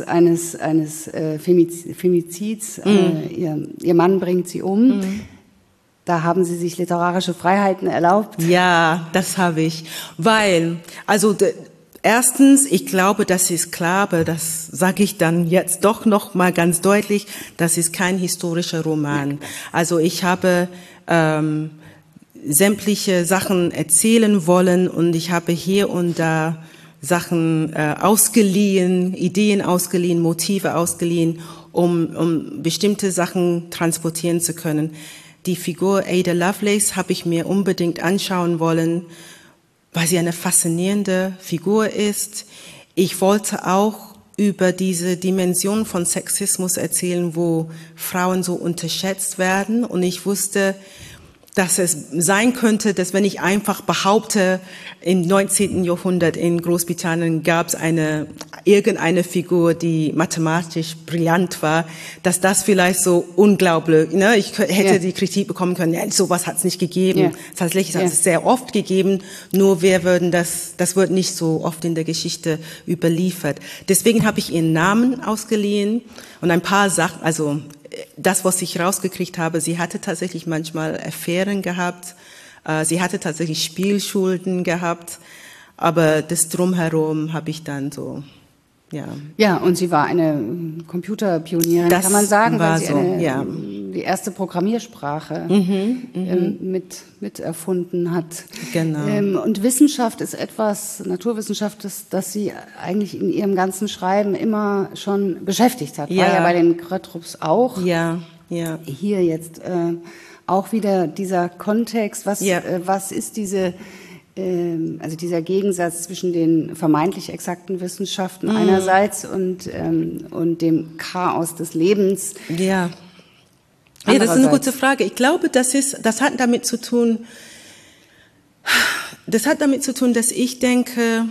Femizids. Ihr Mann bringt sie um. Da haben Sie sich literarische Freiheiten erlaubt? Ja, das habe ich. Weil, also erstens, ich glaube, das ist klar, aber das sage ich dann jetzt doch noch mal ganz deutlich, das ist kein historischer Roman. Also ich habe sämtliche Sachen erzählen wollen und ich habe hier und da Sachen ausgeliehen, Ideen ausgeliehen, Motive ausgeliehen, um bestimmte Sachen transportieren zu können. Die Figur Ada Lovelace habe ich mir unbedingt anschauen wollen, weil sie eine faszinierende Figur ist. Ich wollte auch über diese Dimension von Sexismus erzählen, wo Frauen so unterschätzt werden. Und ich wusste, dass es sein könnte, dass wenn ich einfach behaupte, im 19. Jahrhundert in Großbritannien gab es irgendeine Figur, die mathematisch brillant war, dass das vielleicht so unglaublich, ne? Ich hätte die Kritik bekommen können, ja, sowas hat es nicht gegeben. Tatsächlich hat es sehr oft gegeben, nur das wird nicht so oft in der Geschichte überliefert. Deswegen habe ich ihren Namen ausgeliehen und ein paar Sachen, also das, was ich rausgekriegt habe, sie hatte tatsächlich manchmal Affären gehabt, sie hatte tatsächlich Spielschulden gehabt, aber das Drumherum habe ich dann so, ja. Ja, und sie war eine Computerpionierin, kann man sagen, weil sie die erste Programmiersprache mit erfunden hat. Genau. Und Wissenschaft ist etwas, Naturwissenschaft, das sie eigentlich in ihrem ganzen Schreiben immer schon beschäftigt hat. War ja bei den Gröttrups auch. Ja. Hier jetzt auch wieder dieser Kontext, was ist also dieser Gegensatz zwischen den vermeintlich exakten Wissenschaften einerseits und dem Chaos des Lebens. Ja, das ist eine gute Frage. Ich glaube, das hat damit zu tun, dass ich denke,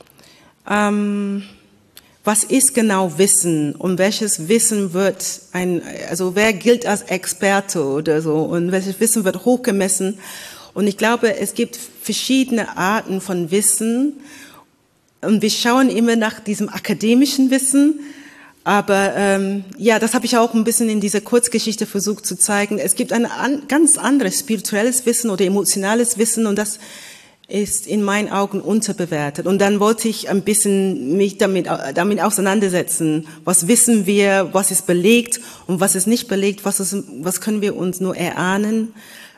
was ist genau Wissen und welches Wissen also wer gilt als Experte oder so und welches Wissen wird hochgemessen? Und ich glaube, es gibt verschiedene Arten von Wissen und wir schauen immer nach diesem akademischen Wissen. Aber das habe ich auch ein bisschen in dieser Kurzgeschichte versucht zu zeigen. Es gibt ein ganz anderes spirituelles Wissen oder emotionales Wissen und das ist in meinen Augen unterbewertet. Und dann wollte ich ein bisschen mich damit auseinandersetzen. Was wissen wir, was ist belegt und was ist nicht belegt, was können wir uns nur erahnen.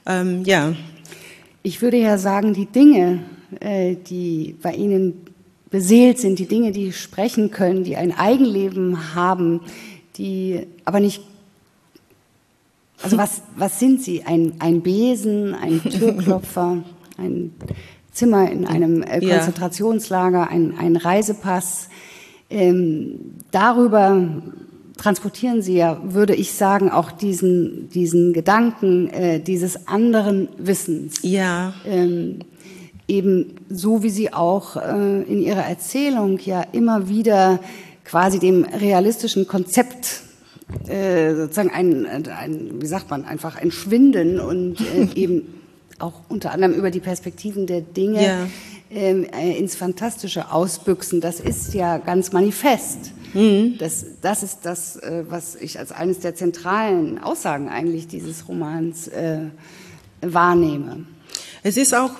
Ich würde ja sagen, die Dinge, die bei Ihnen beseelt sind, die Dinge, die sprechen können, die ein Eigenleben haben, die aber nicht, also was sind sie? Ein Besen, ein Türklopfer, ein Zimmer in einem Konzentrationslager, ein Reisepass. Darüber transportieren Sie ja, würde ich sagen, auch diesen Gedanken dieses anderen Wissens. Ja. Eben so, wie Sie auch in Ihrer Erzählung ja immer wieder quasi dem realistischen Konzept sozusagen einfach entschwinden und eben auch unter anderem über die Perspektiven der Dinge ins Fantastische ausbüchsen. Das ist ja ganz manifest. Das ist das, was ich als eines der zentralen Aussagen eigentlich dieses Romans wahrnehme. Es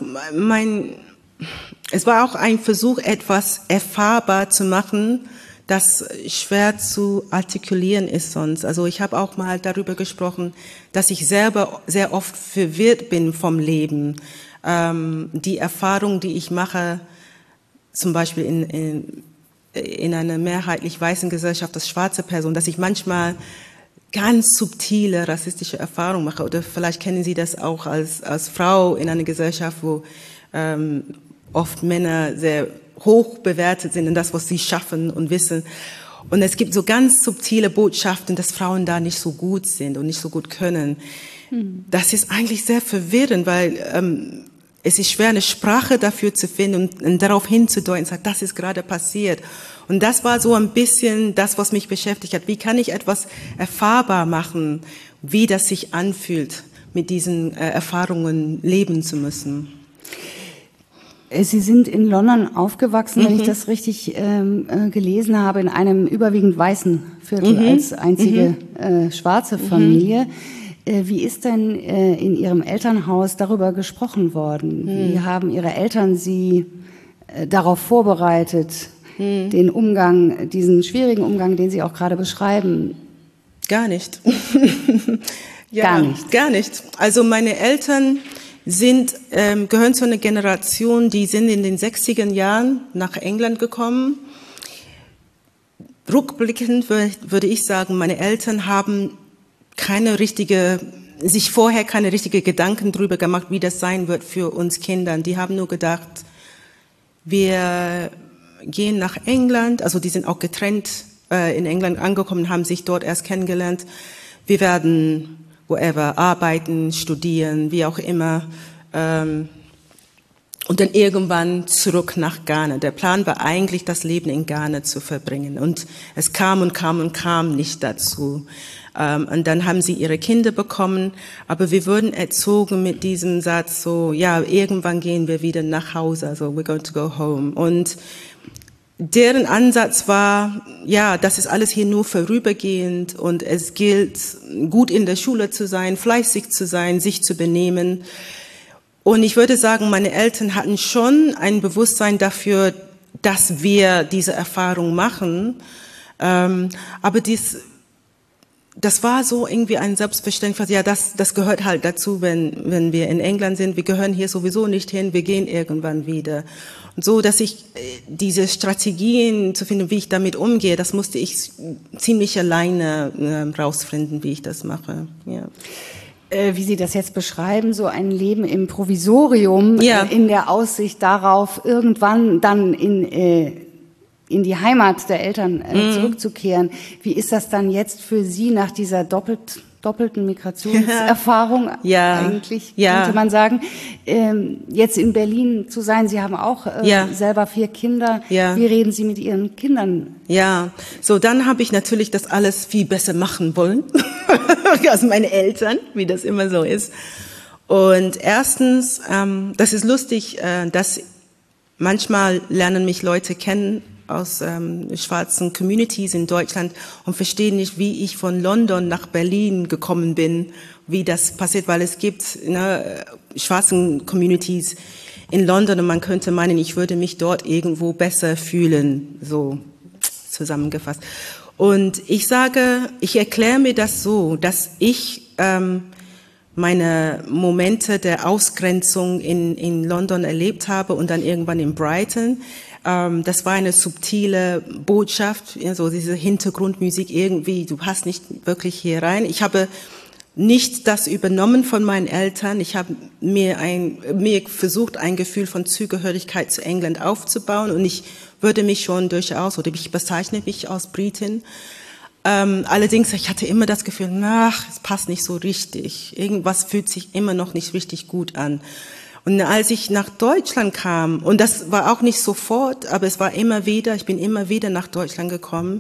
war auch ein Versuch, etwas erfahrbar zu machen, das schwer zu artikulieren ist sonst. Also ich habe auch mal darüber gesprochen, dass ich selber sehr oft verwirrt bin vom Leben. Die Erfahrung, die ich mache, zum Beispiel in einer mehrheitlich weißen Gesellschaft als schwarze Person, dass ich manchmal ganz subtile rassistische Erfahrungen mache. Oder vielleicht kennen Sie das auch als Frau in einer Gesellschaft, wo oft Männer sehr hoch bewertet sind in das, was sie schaffen und wissen. Und es gibt so ganz subtile Botschaften, dass Frauen da nicht so gut sind und nicht so gut können. Das ist eigentlich sehr verwirrend, weil es ist schwer, eine Sprache dafür zu finden und darauf hinzudeuten, sagt, das ist gerade passiert. Und das war so ein bisschen das, was mich beschäftigt hat. Wie kann ich etwas erfahrbar machen, wie das sich anfühlt, mit diesen Erfahrungen leben zu müssen? Sie sind in London aufgewachsen, wenn ich das richtig gelesen habe, in einem überwiegend weißen Viertel als einzige schwarze Familie. Wie ist denn in Ihrem Elternhaus darüber gesprochen worden? Wie haben Ihre Eltern Sie darauf vorbereitet, den Umgang, diesen schwierigen Umgang, den Sie auch gerade beschreiben? Gar nicht. Gar nicht. Also meine Eltern gehören zu einer Generation, die sind in den 60er Jahren nach England gekommen. Rückblickend würde ich sagen, meine Eltern haben sich vorher keine richtige Gedanken darüber gemacht, wie das sein wird für uns Kindern. Die haben nur gedacht, wir gehen nach England, also die sind auch getrennt in England angekommen, haben sich dort erst kennengelernt. Wir werden wherever arbeiten, studieren, wie auch immer. Und dann irgendwann zurück nach Ghana. Der Plan war eigentlich, das Leben in Ghana zu verbringen. Und es kam nicht dazu. Und dann haben sie ihre Kinder bekommen, aber wir wurden erzogen mit diesem Satz so, ja, irgendwann gehen wir wieder nach Hause, also we're going to go home. Und deren Ansatz war, ja, das ist alles hier nur vorübergehend und es gilt, gut in der Schule zu sein, fleißig zu sein, sich zu benehmen. Und ich würde sagen, meine Eltern hatten schon ein Bewusstsein dafür, dass wir diese Erfahrung machen, aber das war so irgendwie ein Selbstverständnis, ja, das gehört halt dazu, wenn wir in England sind. Wir gehören hier sowieso nicht hin, wir gehen irgendwann wieder. Und so, dass ich diese Strategien zu finden, wie ich damit umgehe, das musste ich ziemlich alleine rausfinden, wie ich das mache. Ja. Wie Sie das jetzt beschreiben, so ein Leben im Provisorium, in der Aussicht darauf, irgendwann dann in die Heimat der Eltern zurückzukehren. Wie ist das dann jetzt für Sie nach dieser doppelten Migrationserfahrung eigentlich, könnte man sagen, jetzt in Berlin zu sein? Sie haben auch selber 4 Kinder. Ja. Wie reden Sie mit Ihren Kindern? Ja, so dann habe ich natürlich das alles viel besser machen wollen als meine Eltern, wie das immer so ist. Und erstens, das ist lustig, dass manchmal lernen mich Leute kennen aus schwarzen Communities in Deutschland und verstehen nicht, wie ich von London nach Berlin gekommen bin, wie das passiert, weil es gibt schwarzen Communities in London und man könnte meinen, ich würde mich dort irgendwo besser fühlen, so zusammengefasst. Und ich erkläre mir das so, dass ich meine Momente der Ausgrenzung in London erlebt habe und dann irgendwann in Brighton. Das war eine subtile Botschaft, so diese Hintergrundmusik irgendwie, du passt nicht wirklich hier rein. Ich habe nicht das übernommen von meinen Eltern. Ich habe mir versucht, ein Gefühl von Zugehörigkeit zu England aufzubauen und ich würde mich schon durchaus, oder ich bezeichne mich als Britin. Allerdings, ich hatte immer das Gefühl, es passt nicht so richtig. Irgendwas fühlt sich immer noch nicht richtig gut an. Und als ich nach Deutschland kam, und das war auch nicht sofort, aber es war ich bin immer wieder nach Deutschland gekommen,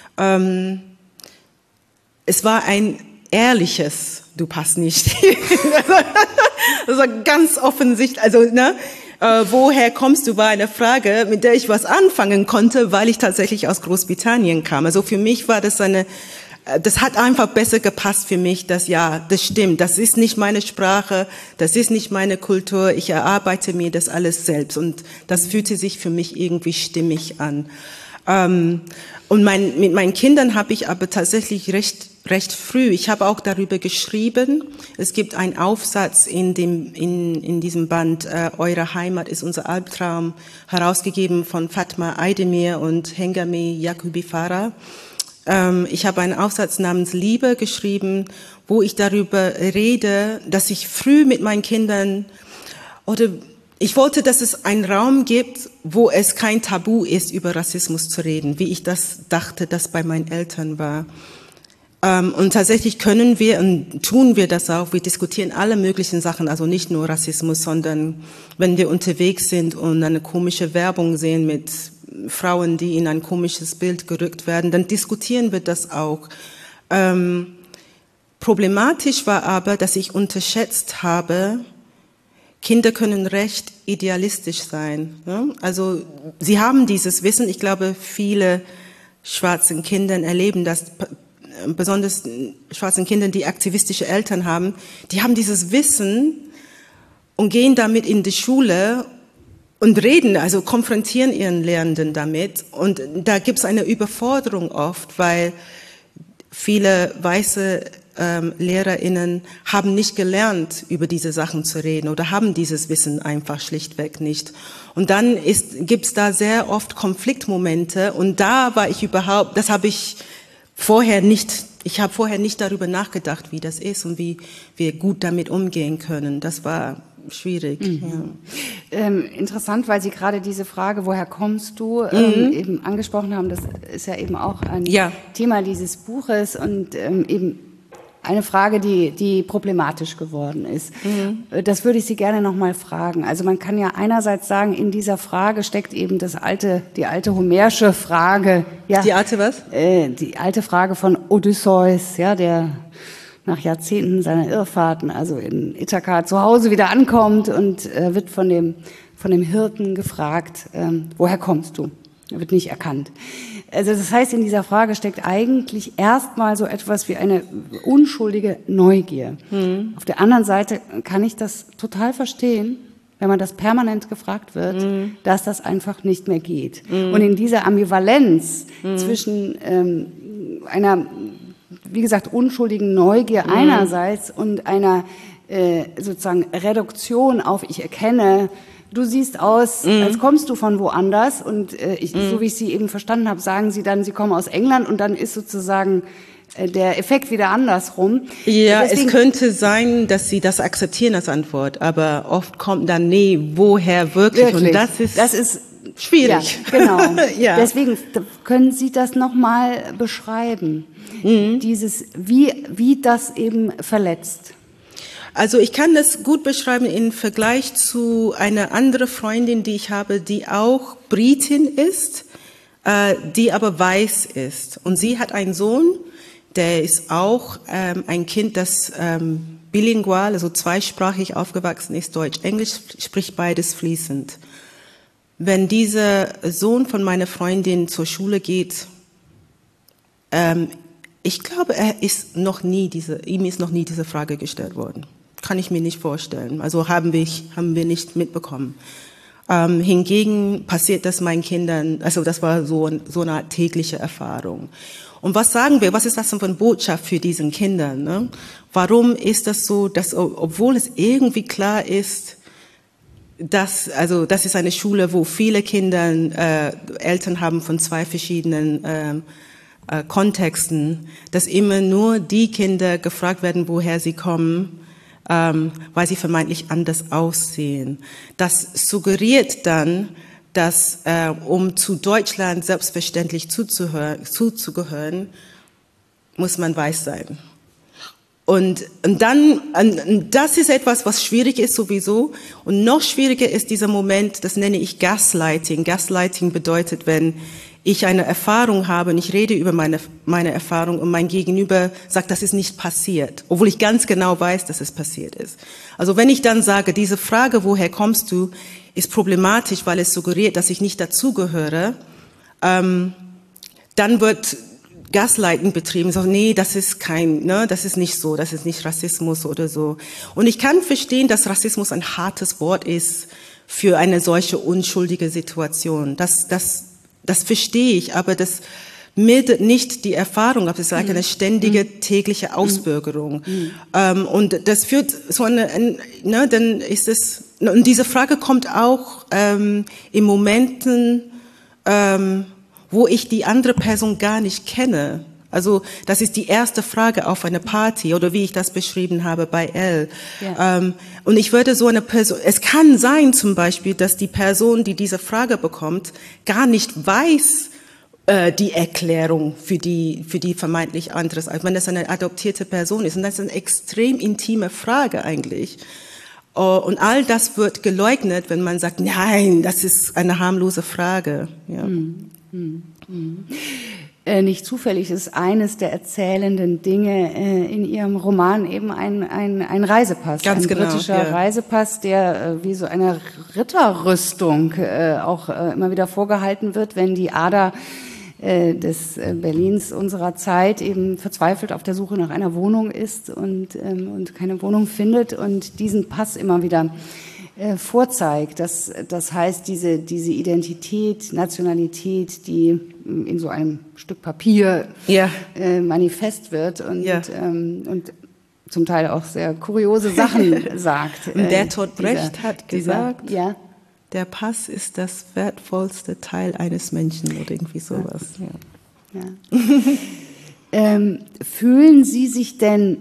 es war ein ehrliches, du passt nicht. Das war ganz offensichtlich, also, woher kommst du, war eine Frage, mit der ich was anfangen konnte, weil ich tatsächlich aus Großbritannien kam. Also für mich war das das hat einfach besser gepasst für mich, das stimmt, das ist nicht meine Sprache, das ist nicht meine Kultur, ich erarbeite mir das alles selbst und das fühlte sich für mich irgendwie stimmig an. Und mit meinen Kindern habe ich aber tatsächlich recht früh, ich habe auch darüber geschrieben, es gibt einen Aufsatz in diesem Band, Eure Heimat ist unser Albtraum, herausgegeben von Fatma Aydemir und Hengame Yakubi Farah. Ich habe einen Aufsatz namens Liebe geschrieben, wo ich darüber rede, dass ich früh mit meinen Kindern ich wollte, dass es einen Raum gibt, wo es kein Tabu ist, über Rassismus zu reden, wie ich das dachte, das bei meinen Eltern war. Und tatsächlich können wir und tun wir das auch. Wir diskutieren alle möglichen Sachen, also nicht nur Rassismus, sondern wenn wir unterwegs sind und eine komische Werbung sehen mit Frauen, die in ein komisches Bild gerückt werden, dann diskutieren wir das auch. Problematisch war aber, dass ich unterschätzt habe, Kinder können recht idealistisch sein. Ne? Also sie haben dieses Wissen. Ich glaube, viele schwarzen Kinder erleben das, besonders schwarzen Kindern, die aktivistische Eltern haben, die haben dieses Wissen und gehen damit in die Schule und reden, also konfrontieren ihren Lehrenden damit. Und da gibt es eine Überforderung oft, weil viele weiße LehrerInnen haben nicht gelernt, über diese Sachen zu reden oder haben dieses Wissen einfach schlichtweg nicht. Und dann gibt's da sehr oft Konfliktmomente und da war ich überhaupt, das habe ich vorher nicht, ich habe vorher nicht darüber nachgedacht, wie das ist und wie wir gut damit umgehen können. Das war schwierig. Ja. Interessant, weil Sie gerade diese Frage, woher kommst du, eben angesprochen haben. Das ist ja eben auch ein Thema dieses Buches und eben eine Frage, die problematisch geworden ist. Das würde ich Sie gerne noch mal fragen. Also man kann ja einerseits sagen, in dieser Frage steckt eben die alte homerische Frage. Ja, die alte was? Die alte Frage von Odysseus, ja, der nach Jahrzehnten seiner Irrfahrten, also in Ithaka zu Hause wieder ankommt und wird von dem Hirten gefragt, woher kommst du? Er wird nicht erkannt. Also das heißt, in dieser Frage steckt eigentlich erstmal so etwas wie eine unschuldige Neugier. Auf der anderen Seite kann ich das total verstehen, wenn man das permanent gefragt wird, dass das einfach nicht mehr geht. Und in dieser Ambivalenz zwischen einer, wie gesagt, unschuldigen Neugier einerseits und einer sozusagen Reduktion auf ich erkenne, du siehst aus, als kommst du von woanders und so wie ich Sie eben verstanden habe, sagen Sie dann, Sie kommen aus England und dann ist sozusagen der Effekt wieder andersrum. Ja, deswegen, es könnte sein, dass Sie das akzeptieren als Antwort, aber oft kommt dann, nee, woher wirklich? Und das ist schwierig. Ja, genau. Ja. Deswegen können Sie das nochmal beschreiben, dieses, wie das eben verletzt. Also ich kann das gut beschreiben im Vergleich zu einer anderen Freundin, die ich habe, die auch Britin ist, die aber weiß ist. Und sie hat einen Sohn, der ist auch ein Kind, das bilingual, also zweisprachig aufgewachsen ist, Deutsch-Englisch, spricht beides fließend. Wenn dieser Sohn von meiner Freundin zur Schule geht, ich glaube, ihm ist noch nie diese Frage gestellt worden. Kann ich mir nicht vorstellen. Also haben wir nicht mitbekommen. Hingegen passiert das meinen Kindern, also das war so eine Art tägliche Erfahrung. Und was sagen wir, was ist das für eine Botschaft für diesen Kindern? Ne? Warum ist das so, dass, obwohl es irgendwie klar ist, das ist eine Schule, wo viele Kinder Eltern haben von zwei verschiedenen Kontexten, dass immer nur die Kinder gefragt werden, woher sie kommen, weil sie vermeintlich anders aussehen. Das suggeriert dann, dass um zu Deutschland selbstverständlich zuzugehören, muss man weiß sein. Und das ist etwas, was schwierig ist sowieso. Und noch schwieriger ist dieser Moment, das nenne ich Gaslighting. Gaslighting bedeutet, wenn ich eine Erfahrung habe und ich rede über meine Erfahrung und mein Gegenüber sagt, das ist nicht passiert, obwohl ich ganz genau weiß, dass es passiert ist. Also wenn ich dann sage, diese Frage, woher kommst du, ist problematisch, weil es suggeriert, dass ich nicht dazugehöre, dann wird Gaslighting betrieben. So, nee, das ist nicht so, das ist nicht Rassismus oder so. Und ich kann verstehen, dass Rassismus ein hartes Wort ist für eine solche unschuldige Situation. Das verstehe ich, aber das mildert nicht die Erfahrung ab. Das ist like eine ständige tägliche Ausbürgerung. Und das führt dann ist es, und diese Frage kommt auch in Momenten, wo ich die andere Person gar nicht kenne. Also das ist die erste Frage auf einer Party oder wie ich das beschrieben habe bei Elle. Ja. Und ich würde so eine Person, es kann sein zum Beispiel, dass die Person, die diese Frage bekommt, gar nicht weiß die Erklärung für die vermeintlich anderes, als wenn das eine adoptierte Person ist. Und das ist eine extrem intime Frage eigentlich. Und all das wird geleugnet, wenn man sagt, nein, das ist eine harmlose Frage. Ja. nicht zufällig ist eines der erzählenden Dinge in ihrem Roman eben ein Reisepass, Ganz genau, britischer Reisepass, der wie so eine Ritterrüstung auch immer wieder vorgehalten wird, wenn die Ader des Berlins unserer Zeit eben verzweifelt auf der Suche nach einer Wohnung ist und keine Wohnung findet und diesen Pass immer wieder vorzeigt. Das heißt, diese Identität, Nationalität, die in so einem Stück Papier manifest wird und zum Teil auch sehr kuriose Sachen sagt. Und Bertolt Brecht hat gesagt, der Pass ist das wertvollste Teil eines Menschen oder irgendwie sowas. Fühlen Sie sich denn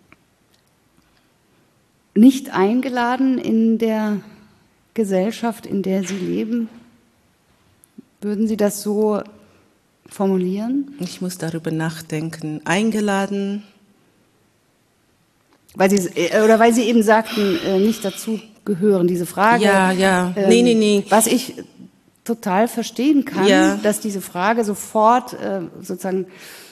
nicht eingeladen in der Gesellschaft, in der Sie leben? Würden Sie das so formulieren? Ich muss darüber nachdenken. Eingeladen? Weil Sie eben sagten, nicht dazu gehören, diese Frage. Ja. Nee. Was ich total verstehen kann, dass diese Frage sofort sozusagen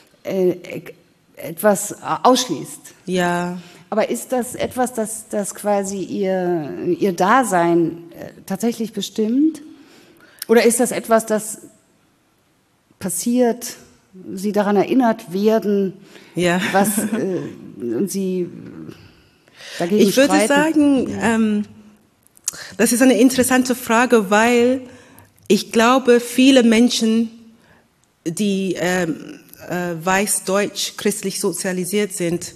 etwas ausschließt. Ja. Aber ist das etwas, das quasi ihr Dasein tatsächlich bestimmt? Oder ist das etwas, das passiert, Sie daran erinnert werden, was und Sie dagegen Ich würde sagen, das ist eine interessante Frage, weil ich glaube, viele Menschen, die weiß-deutsch christlich sozialisiert sind,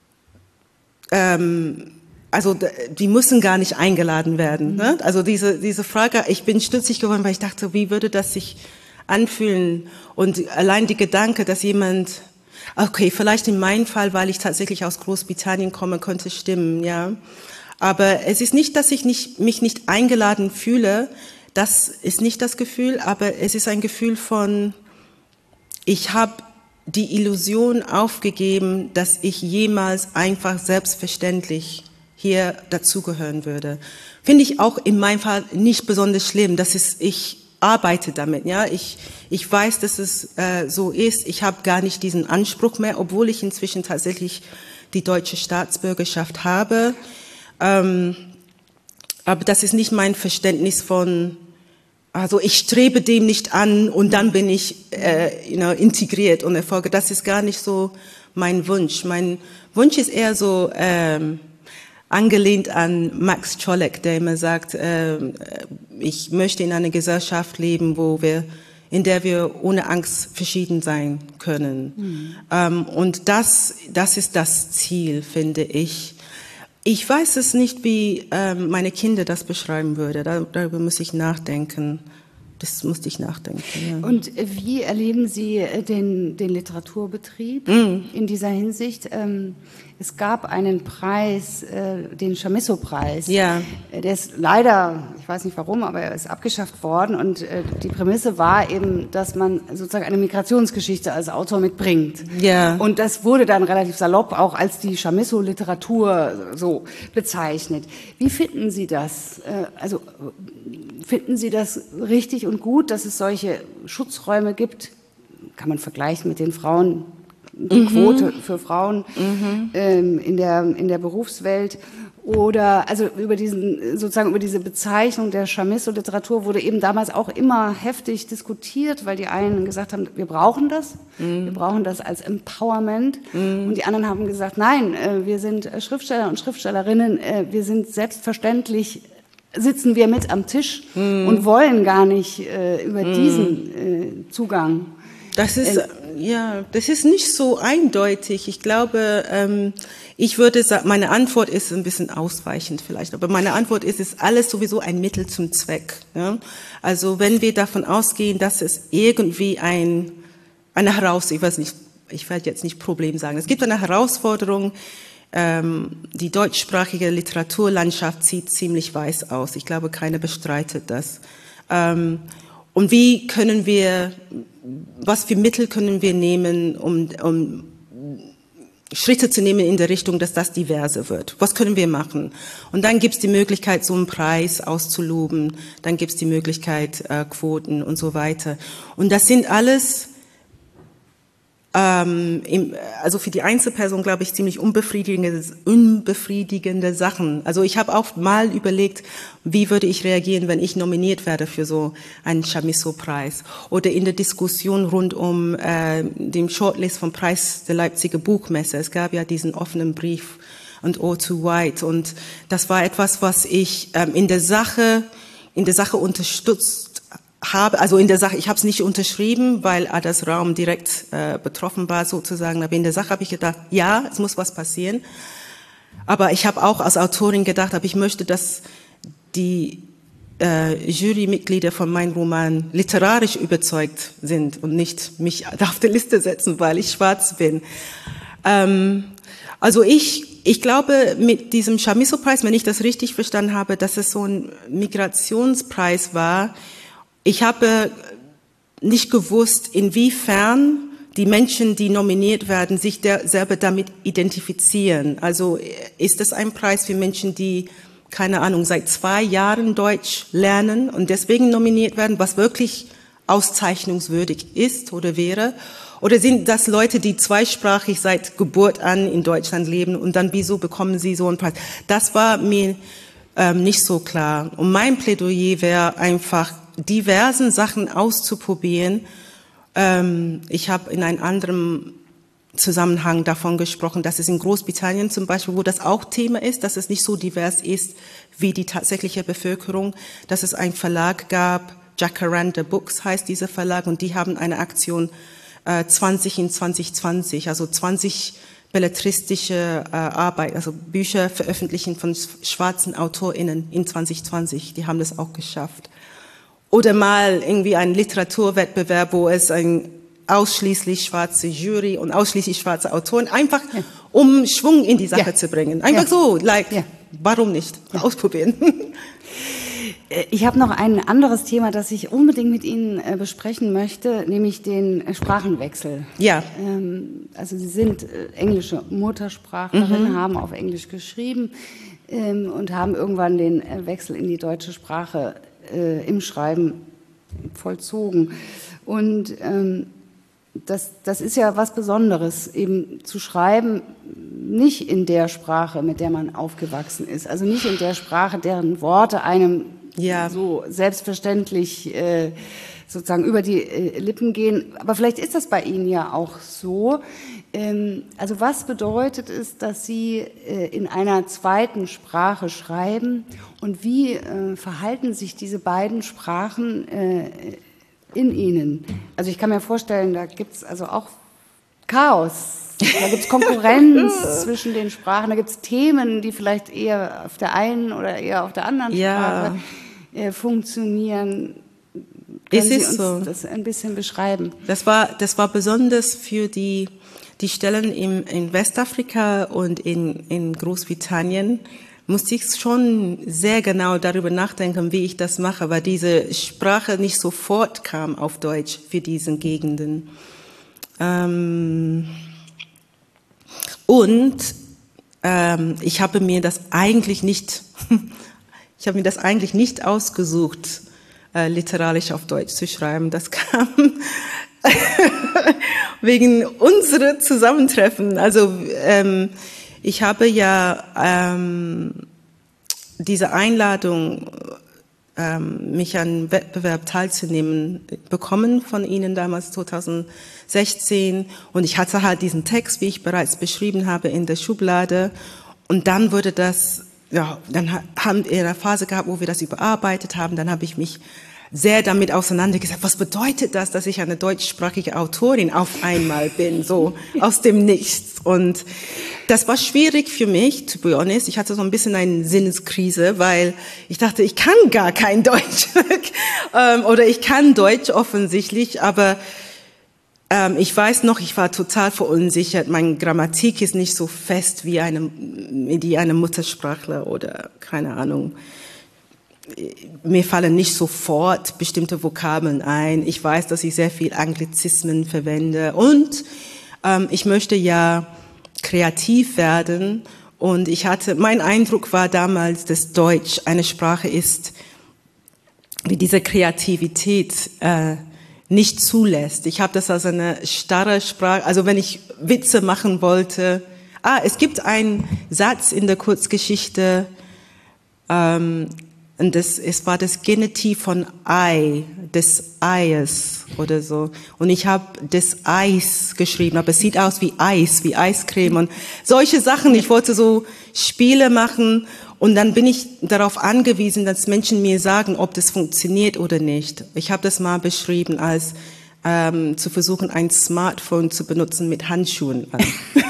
also die müssen gar nicht eingeladen werden. Ne? Also diese Frage, ich bin stutzig geworden, weil ich dachte, wie würde das sich anfühlen? Und allein die Gedanke, dass jemand, okay, vielleicht in meinem Fall, weil ich tatsächlich aus Großbritannien komme, könnte stimmen, ja. Aber es ist nicht, dass ich mich nicht eingeladen fühle. Das ist nicht das Gefühl, aber es ist ein Gefühl von, ich habe die Illusion aufgegeben, dass ich jemals einfach selbstverständlich hier dazugehören würde. Finde ich auch in meinem Fall nicht besonders schlimm. Ich arbeite damit, ja. Ich weiß, dass es so ist. Ich habe gar nicht diesen Anspruch mehr, obwohl ich inzwischen tatsächlich die deutsche Staatsbürgerschaft habe. Aber das ist nicht mein Verständnis von, also ich strebe dem nicht an und dann bin ich integriert und erfolge. Das ist gar nicht so mein Wunsch. Mein Wunsch ist eher so angelehnt an Max Czolek, der immer sagt, ich möchte in einer Gesellschaft leben, in der wir ohne Angst verschieden sein können. Und das ist das Ziel, finde ich. Ich weiß es nicht, wie meine Kinder das beschreiben würde. Darüber muss ich nachdenken. Das musste ich nachdenken. Ja. Und wie erleben Sie den Literaturbetrieb in dieser Hinsicht? Es gab einen Preis, den Chamisso-Preis. Ja. Der ist leider, ich weiß nicht warum, aber er ist abgeschafft worden. Und die Prämisse war eben, dass man sozusagen eine Migrationsgeschichte als Autor mitbringt. Ja. Und das wurde dann relativ salopp auch als die Chamisso-Literatur so bezeichnet. Wie finden Sie das? Also finden Sie das richtig und gut, dass es solche Schutzräume gibt? Kann man vergleichen mit den Frauen, die Quote für Frauen in der Berufswelt? Oder also über diese Bezeichnung der Chamisso-Literatur wurde eben damals auch immer heftig diskutiert, weil die einen gesagt haben, wir brauchen das als Empowerment, und die anderen haben gesagt, nein, wir sind Schriftsteller und Schriftstellerinnen, wir sind selbstverständlich, sitzen wir mit am Tisch und wollen gar nicht über diesen Zugang. Das ist nicht so eindeutig. Ich glaube, ich würde sagen, meine Antwort ist ein bisschen ausweichend vielleicht, aber meine Antwort ist alles sowieso ein Mittel zum Zweck. Ja? Also wenn wir davon ausgehen, dass es irgendwie eine Herausforderung, ich werde jetzt nicht Problem sagen, es gibt eine Herausforderung, die deutschsprachige Literaturlandschaft sieht ziemlich weiß aus. Ich glaube, keiner bestreitet das. Und was für Mittel können wir nehmen, um Schritte zu nehmen in der Richtung, dass das diverser wird? Was können wir machen? Und dann gibt es die Möglichkeit, so einen Preis auszuloben. Dann gibt es die Möglichkeit, Quoten und so weiter. Und das sind alles also für die Einzelperson, glaube ich, ziemlich unbefriedigende Sachen. Also ich habe auch mal überlegt, wie würde ich reagieren, wenn ich nominiert werde für so einen Chamisso-Preis. Oder in der Diskussion rund um den Shortlist vom Preis der Leipziger Buchmesse. Es gab ja diesen offenen Brief und All Too White. Und das war etwas, was ich in der Sache unterstützt habe, also in der Sache, ich habe es nicht unterschrieben, weil Adas Raum direkt betroffen war sozusagen, aber in der Sache habe ich gedacht, ja, es muss was passieren. Aber ich habe auch als Autorin gedacht, aber ich möchte, dass die Jurymitglieder von meinem Roman literarisch überzeugt sind und nicht mich auf die Liste setzen, weil ich schwarz bin. Also ich glaube, mit diesem Chamisso-Preis, wenn ich das richtig verstanden habe, dass es so ein Migrationspreis war. Ich habe nicht gewusst, inwiefern die Menschen, die nominiert werden, sich selber damit identifizieren. Also ist das ein Preis für Menschen, die, keine Ahnung, seit 2 Jahren Deutsch lernen und deswegen nominiert werden, was wirklich auszeichnungswürdig ist oder wäre? Oder sind das Leute, die zweisprachig seit Geburt an in Deutschland leben und dann wieso bekommen sie so einen Preis? Das war mir nicht so klar. Und mein Plädoyer wäre einfach, diversen Sachen auszuprobieren. Ich habe in einem anderen Zusammenhang davon gesprochen, dass es in Großbritannien zum Beispiel, wo das auch Thema ist, dass es nicht so divers ist wie die tatsächliche Bevölkerung, dass es einen Verlag gab, Jacaranda Books heißt dieser Verlag, und die haben eine Aktion 20 in 2020, also 20 belletristische Arbeit, also Bücher veröffentlichen von schwarzen AutorInnen in 2020. Die haben das auch geschafft. Oder mal irgendwie ein Literaturwettbewerb, wo es ein ausschließlich schwarze Jury und ausschließlich schwarze Autoren, einfach um Schwung in die Sache zu bringen. Einfach so, warum nicht? Ausprobieren. Ich habe noch ein anderes Thema, das ich unbedingt mit Ihnen besprechen möchte, nämlich den Sprachenwechsel. Ja. Also Sie sind englische Muttersprachlerin, haben auf Englisch geschrieben und haben irgendwann den Wechsel in die deutsche Sprache im Schreiben vollzogen. Und das ist ja was Besonderes, eben zu schreiben, nicht in der Sprache, mit der man aufgewachsen ist. Also nicht in der Sprache, deren Worte einem so selbstverständlich sozusagen über die Lippen gehen. Aber vielleicht ist das bei Ihnen ja auch so. Also was bedeutet es, dass Sie in einer zweiten Sprache schreiben und wie verhalten sich diese beiden Sprachen in Ihnen? Also ich kann mir vorstellen, da gibt es also auch Chaos, da gibt es Konkurrenz zwischen den Sprachen, da gibt es Themen, die vielleicht eher auf der einen oder eher auf der anderen Sprache funktionieren. Können Sie uns das ein bisschen beschreiben? Das war besonders für die Stellen in Westafrika und in Großbritannien, musste ich schon sehr genau darüber nachdenken, wie ich das mache, weil diese Sprache nicht sofort kam auf Deutsch für diesen Gegenden. Und ich habe mir das eigentlich nicht ausgesucht, literarisch auf Deutsch zu schreiben. Das kam wegen unserer Zusammentreffen. Also ich habe ja diese Einladung, mich an einem Wettbewerb teilzunehmen, bekommen von Ihnen damals 2016. Und ich hatte halt diesen Text, wie ich bereits beschrieben habe, in der Schublade. Und dann wurde das, dann haben wir eine Phase gehabt, wo wir das überarbeitet haben. Dann habe ich mich sehr damit auseinandergesetzt. Was bedeutet das, dass ich eine deutschsprachige Autorin auf einmal bin, so aus dem Nichts? Und das war schwierig für mich, to be honest. Ich hatte so ein bisschen eine Sinneskrise, weil ich dachte, ich kann gar kein Deutsch. Oder ich kann Deutsch offensichtlich, aber ich weiß noch, ich war total verunsichert. Meine Grammatik ist nicht so fest wie die eine Muttersprachler oder keine Ahnung. Mir fallen nicht sofort bestimmte Vokabeln ein. Ich weiß, dass ich sehr viel Anglizismen verwende und ich möchte ja kreativ werden. Und mein Eindruck war damals, dass Deutsch eine Sprache ist, die diese Kreativität nicht zulässt. Ich habe das als eine starre Sprache, also wenn ich Witze machen wollte. Es gibt einen Satz in der Kurzgeschichte, und es war das Genitiv von Ei, des Eies oder so. Und ich habe das Eis geschrieben, aber es sieht aus wie Eis, wie Eiscreme und solche Sachen. Ich wollte so Spiele machen und dann bin ich darauf angewiesen, dass Menschen mir sagen, ob das funktioniert oder nicht. Ich habe das mal beschrieben als zu versuchen, ein Smartphone zu benutzen mit Handschuhen an.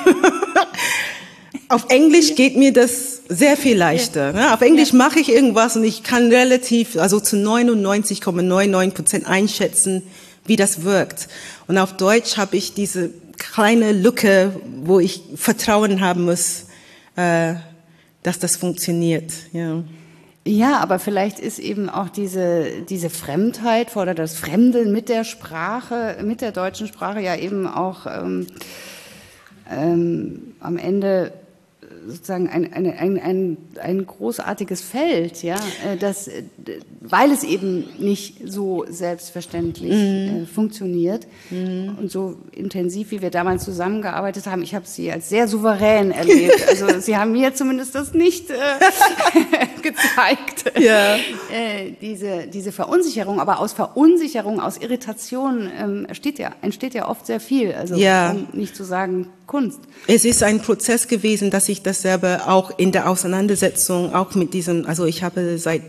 Auf Englisch geht mir das sehr viel leichter. Ne? Auf Englisch mache ich irgendwas und ich kann also zu 99,99% einschätzen, wie das wirkt. Und auf Deutsch habe ich diese kleine Lücke, wo ich Vertrauen haben muss, dass das funktioniert. Ja. Ja, aber vielleicht ist eben auch diese Fremdheit oder das Fremdeln mit der Sprache, mit der deutschen Sprache ja eben auch am Ende sozusagen ein großartiges Feld, ja, weil es eben nicht so selbstverständlich funktioniert und so intensiv, wie wir damals zusammengearbeitet haben. Ich habe Sie als sehr souverän erlebt. Also Sie haben mir zumindest das nicht gezeigt. Ja. Diese Verunsicherung, aber aus Verunsicherung, aus Irritation entsteht ja oft sehr viel. Also um nicht zu sagen Kunst. Es ist ein Prozess gewesen, dass ich das selber auch in der Auseinandersetzung, auch mit diesem, also ich habe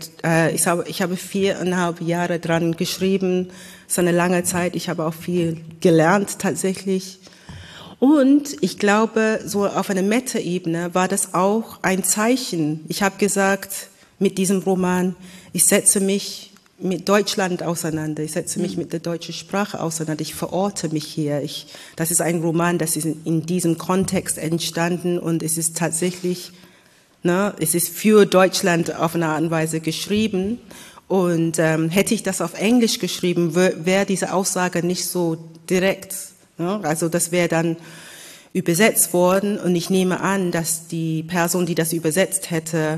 4,5 Jahre dran geschrieben, so eine lange Zeit, ich habe auch viel gelernt tatsächlich. Und ich glaube, so auf einer Metaebene war das auch ein Zeichen. Ich habe gesagt, mit diesem Roman, ich setze mich mit Deutschland auseinander, ich setze mich mit der deutschen Sprache auseinander, ich verorte mich hier. Das ist ein Roman, das ist in diesem Kontext entstanden und es ist tatsächlich, es ist für Deutschland auf eine Art und Weise geschrieben. Und hätte ich das auf Englisch geschrieben, wäre diese Aussage nicht so direkt. Also das wäre dann übersetzt worden und ich nehme an, dass die Person, die das übersetzt hätte,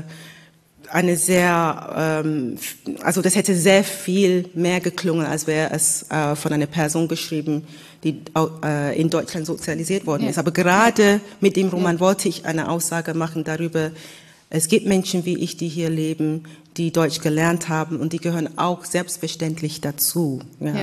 das hätte sehr viel mehr geklungen, als wäre es von einer Person geschrieben, die in Deutschland sozialisiert worden ist. Aber gerade mit dem Roman wollte ich eine Aussage machen darüber, es gibt Menschen wie ich, die hier leben, die Deutsch gelernt haben und die gehören auch selbstverständlich dazu.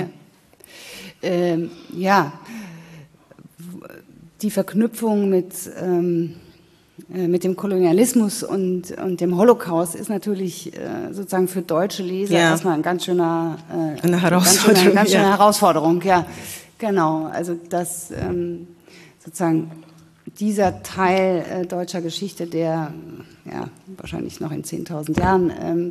Die Verknüpfung mit dem Kolonialismus und dem Holocaust ist natürlich sozusagen für deutsche Leser erstmal eine ganz schöne Herausforderung. Ja, genau. Also dass sozusagen dieser Teil deutscher Geschichte, der wahrscheinlich noch in 10.000 Jahren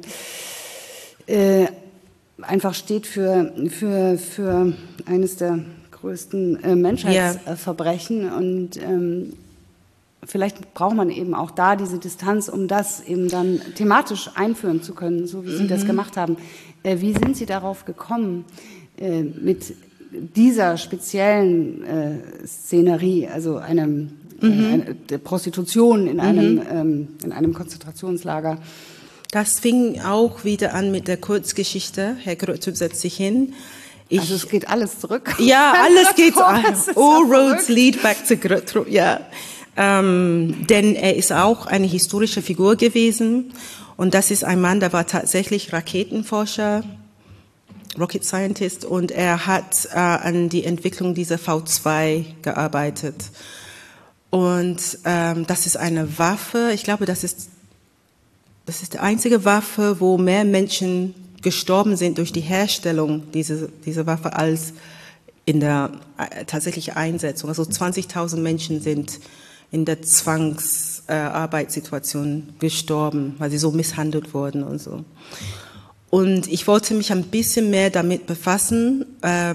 einfach steht für eines der größten Menschheitsverbrechen und vielleicht braucht man eben auch da diese Distanz, um das eben dann thematisch einführen zu können, so wie Sie das gemacht haben. Wie sind Sie darauf gekommen, mit dieser speziellen Szenerie, also eine Prostitution in einem Konzentrationslager? Das fing auch wieder an mit der Kurzgeschichte. Herr Gertrud setzt sich hin. Also es geht alles zurück. Ja, alles geht. All roads lead back to Gertrud. Ja. Denn er ist auch eine historische Figur gewesen und das ist ein Mann, der war tatsächlich Raketenforscher, Rocket Scientist und er hat an die Entwicklung dieser V2 gearbeitet und das ist eine Waffe, ich glaube, das ist die einzige Waffe, wo mehr Menschen gestorben sind durch die Herstellung dieser Waffe als in der tatsächlichen Einsetzung. Also 20.000 Menschen sind in der Zwangsarbeitssituation gestorben, weil sie so misshandelt wurden und so. Und ich wollte mich ein bisschen mehr damit befassen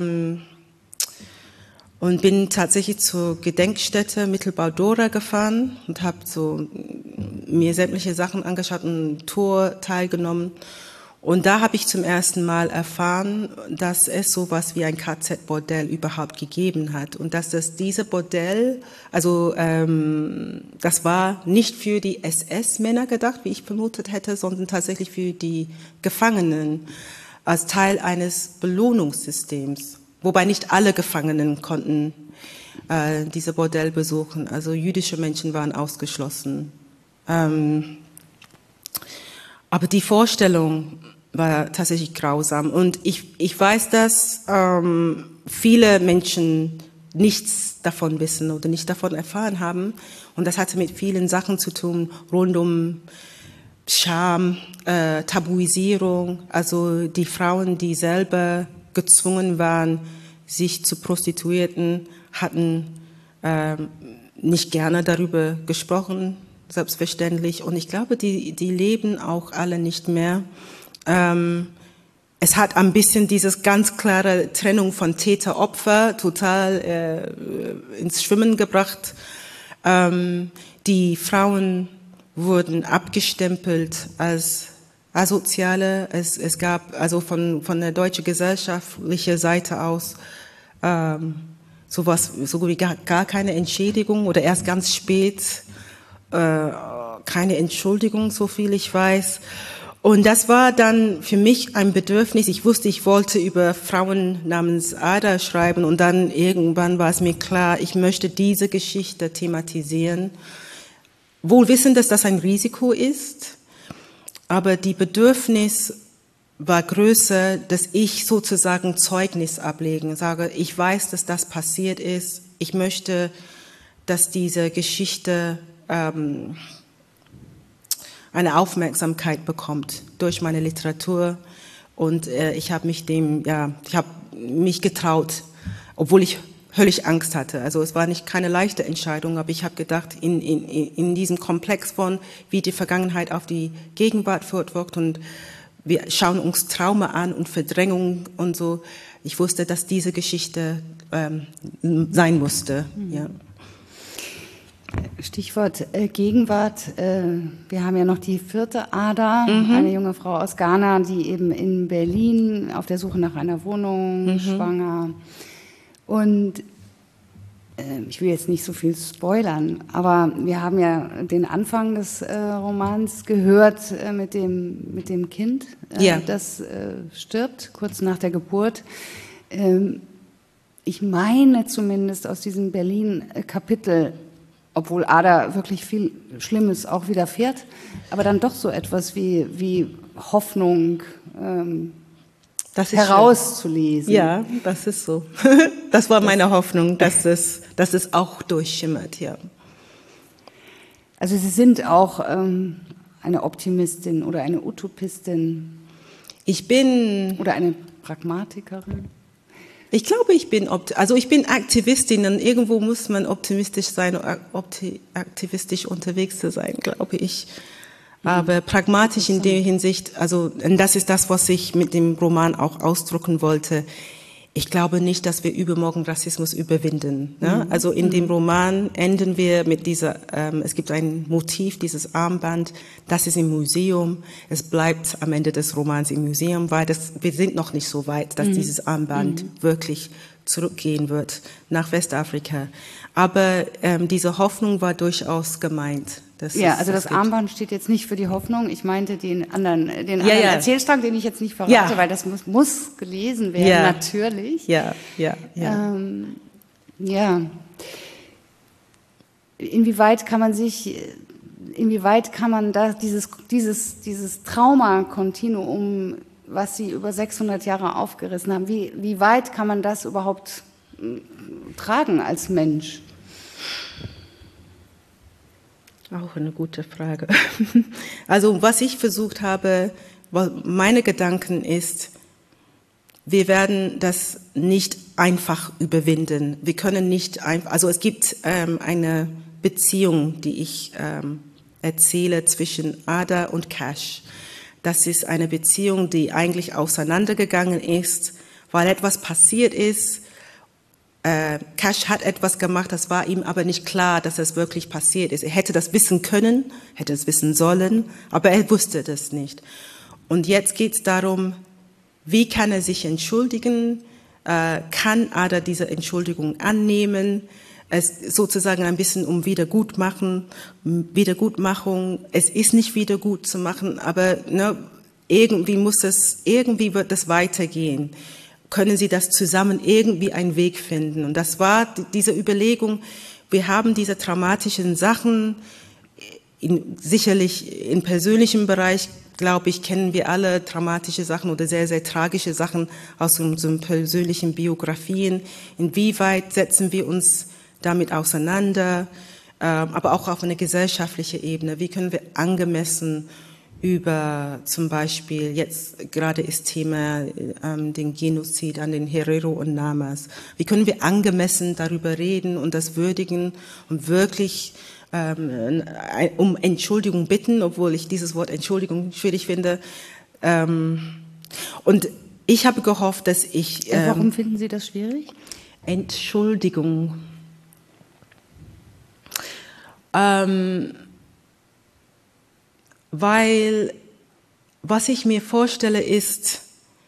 und bin tatsächlich zur Gedenkstätte Mittelbau-Dora gefahren und habe mir sämtliche Sachen angeschaut und eine Tour teilgenommen. Und da habe ich zum ersten Mal erfahren, dass es sowas wie ein KZ-Bordell überhaupt gegeben hat und dass diese Bordell, also das war nicht für die SS-Männer gedacht, wie ich vermutet hätte, sondern tatsächlich für die Gefangenen als Teil eines Belohnungssystems. wobei nicht alle Gefangenen konnten diese Bordell besuchen. Also jüdische Menschen waren ausgeschlossen. Aber die Vorstellung war tatsächlich grausam. Und ich weiß, dass viele Menschen nichts davon wissen oder nicht davon erfahren haben. Und das hatte mit vielen Sachen zu tun, rund um Scham, Tabuisierung. Also die Frauen, die selber gezwungen waren, sich zu prostituierten, hatten nicht gerne darüber gesprochen, selbstverständlich. Und ich glaube, die leben auch alle nicht mehr. Es hat ein bisschen dieses ganz klare Trennung von Täter-Opfer total ins Schwimmen gebracht. Die Frauen wurden abgestempelt als Asoziale. Es gab also von der deutschen gesellschaftlichen Seite aus sowas, so wie gar keine Entschädigung oder erst ganz spät keine Entschuldigung, so viel ich weiß. Und das war dann für mich ein Bedürfnis. Ich wusste, ich wollte über Frauen namens Ada schreiben und dann irgendwann war es mir klar, ich möchte diese Geschichte thematisieren. Wohl wissend, dass das ein Risiko ist, aber die Bedürfnis war größer, dass ich sozusagen Zeugnis ablegen, sage, ich weiß, dass das passiert ist. Ich möchte, dass diese Geschichte eine Aufmerksamkeit bekommt durch meine Literatur. Und ich habe mich getraut, obwohl ich höllisch Angst hatte. Also es war keine leichte Entscheidung, aber ich habe gedacht, in diesem Komplex von, wie die Vergangenheit auf die Gegenwart fortwirkt und wir schauen uns Trauma an und Verdrängung und so. Ich wusste, dass diese Geschichte sein musste. Ja. Stichwort Gegenwart. Wir haben ja noch die 4. Ada, eine junge Frau aus Ghana, die eben in Berlin auf der Suche nach einer Wohnung, schwanger. Und ich will jetzt nicht so viel spoilern, aber wir haben ja den Anfang des Romans gehört mit dem Kind, das stirbt kurz nach der Geburt. Ich meine zumindest aus diesem Berlin-Kapitel, obwohl Ada wirklich viel Schlimmes auch widerfährt, aber dann doch so etwas wie Hoffnung herauszulesen. Schön. Ja, das ist so. Das war meine Hoffnung, dass es auch durchschimmert, ja. Also Sie sind auch eine Optimistin oder eine Utopistin. Oder eine Pragmatikerin. Ich glaube, ich bin Aktivistin und irgendwo muss man optimistisch sein, aktivistisch unterwegs zu sein, glaube ich. Aber pragmatisch in der Hinsicht, und das ist das, was ich mit dem Roman auch ausdrücken wollte. Ich glaube nicht, dass wir übermorgen Rassismus überwinden. Ne? Also in dem Roman enden wir mit es gibt ein Motiv, dieses Armband, das ist im Museum. Es bleibt am Ende des Romans im Museum, weil wir sind noch nicht so weit, dass dieses Armband wirklich zurückgehen wird nach Westafrika. Aber diese Hoffnung war durchaus gemeint. Das Armband steht jetzt nicht für die Hoffnung. Ich meinte den anderen Erzählstrang, den ich jetzt nicht verrate, weil das muss gelesen werden, natürlich. Ja. Inwieweit kann man da dieses Trauma-Kontinuum, was Sie über 600 Jahre aufgerissen haben, wie weit kann man das überhaupt tragen als Mensch? Auch eine gute Frage. Also was ich versucht habe, meine Gedanken ist, wir werden das nicht einfach überwinden. Wir können nicht einfach, also es gibt eine Beziehung, die ich erzähle zwischen Ada und Cash. Das ist eine Beziehung, die eigentlich auseinandergegangen ist, weil etwas passiert ist. Cash hat etwas gemacht, das war ihm aber nicht klar, dass es wirklich passiert ist. Er hätte das wissen können, hätte es wissen sollen, aber er wusste das nicht. Und jetzt geht es darum, wie kann er sich entschuldigen? Kann Ada diese Entschuldigung annehmen? Es sozusagen ein bisschen um Wiedergutmachung. Es ist nicht wieder gut zu machen, aber irgendwie wird es weitergehen. können sie das zusammen irgendwie einen Weg finden. Und das war diese Überlegung, wir haben diese traumatischen Sachen, sicherlich im persönlichen Bereich, glaube ich, kennen wir alle traumatische Sachen oder sehr, sehr tragische Sachen aus unseren persönlichen Biografien. Inwieweit setzen wir uns damit auseinander, aber auch auf eine gesellschaftliche Ebene? Wie können wir angemessen über zum Beispiel, jetzt gerade ist Thema den Genozid an den Herero und Namas. Wie können wir angemessen darüber reden und das würdigen und wirklich um Entschuldigung bitten, obwohl ich dieses Wort Entschuldigung schwierig finde. Und ich habe gehofft, dass ich... Warum finden Sie das schwierig? Entschuldigung. Weil was ich mir vorstelle ist,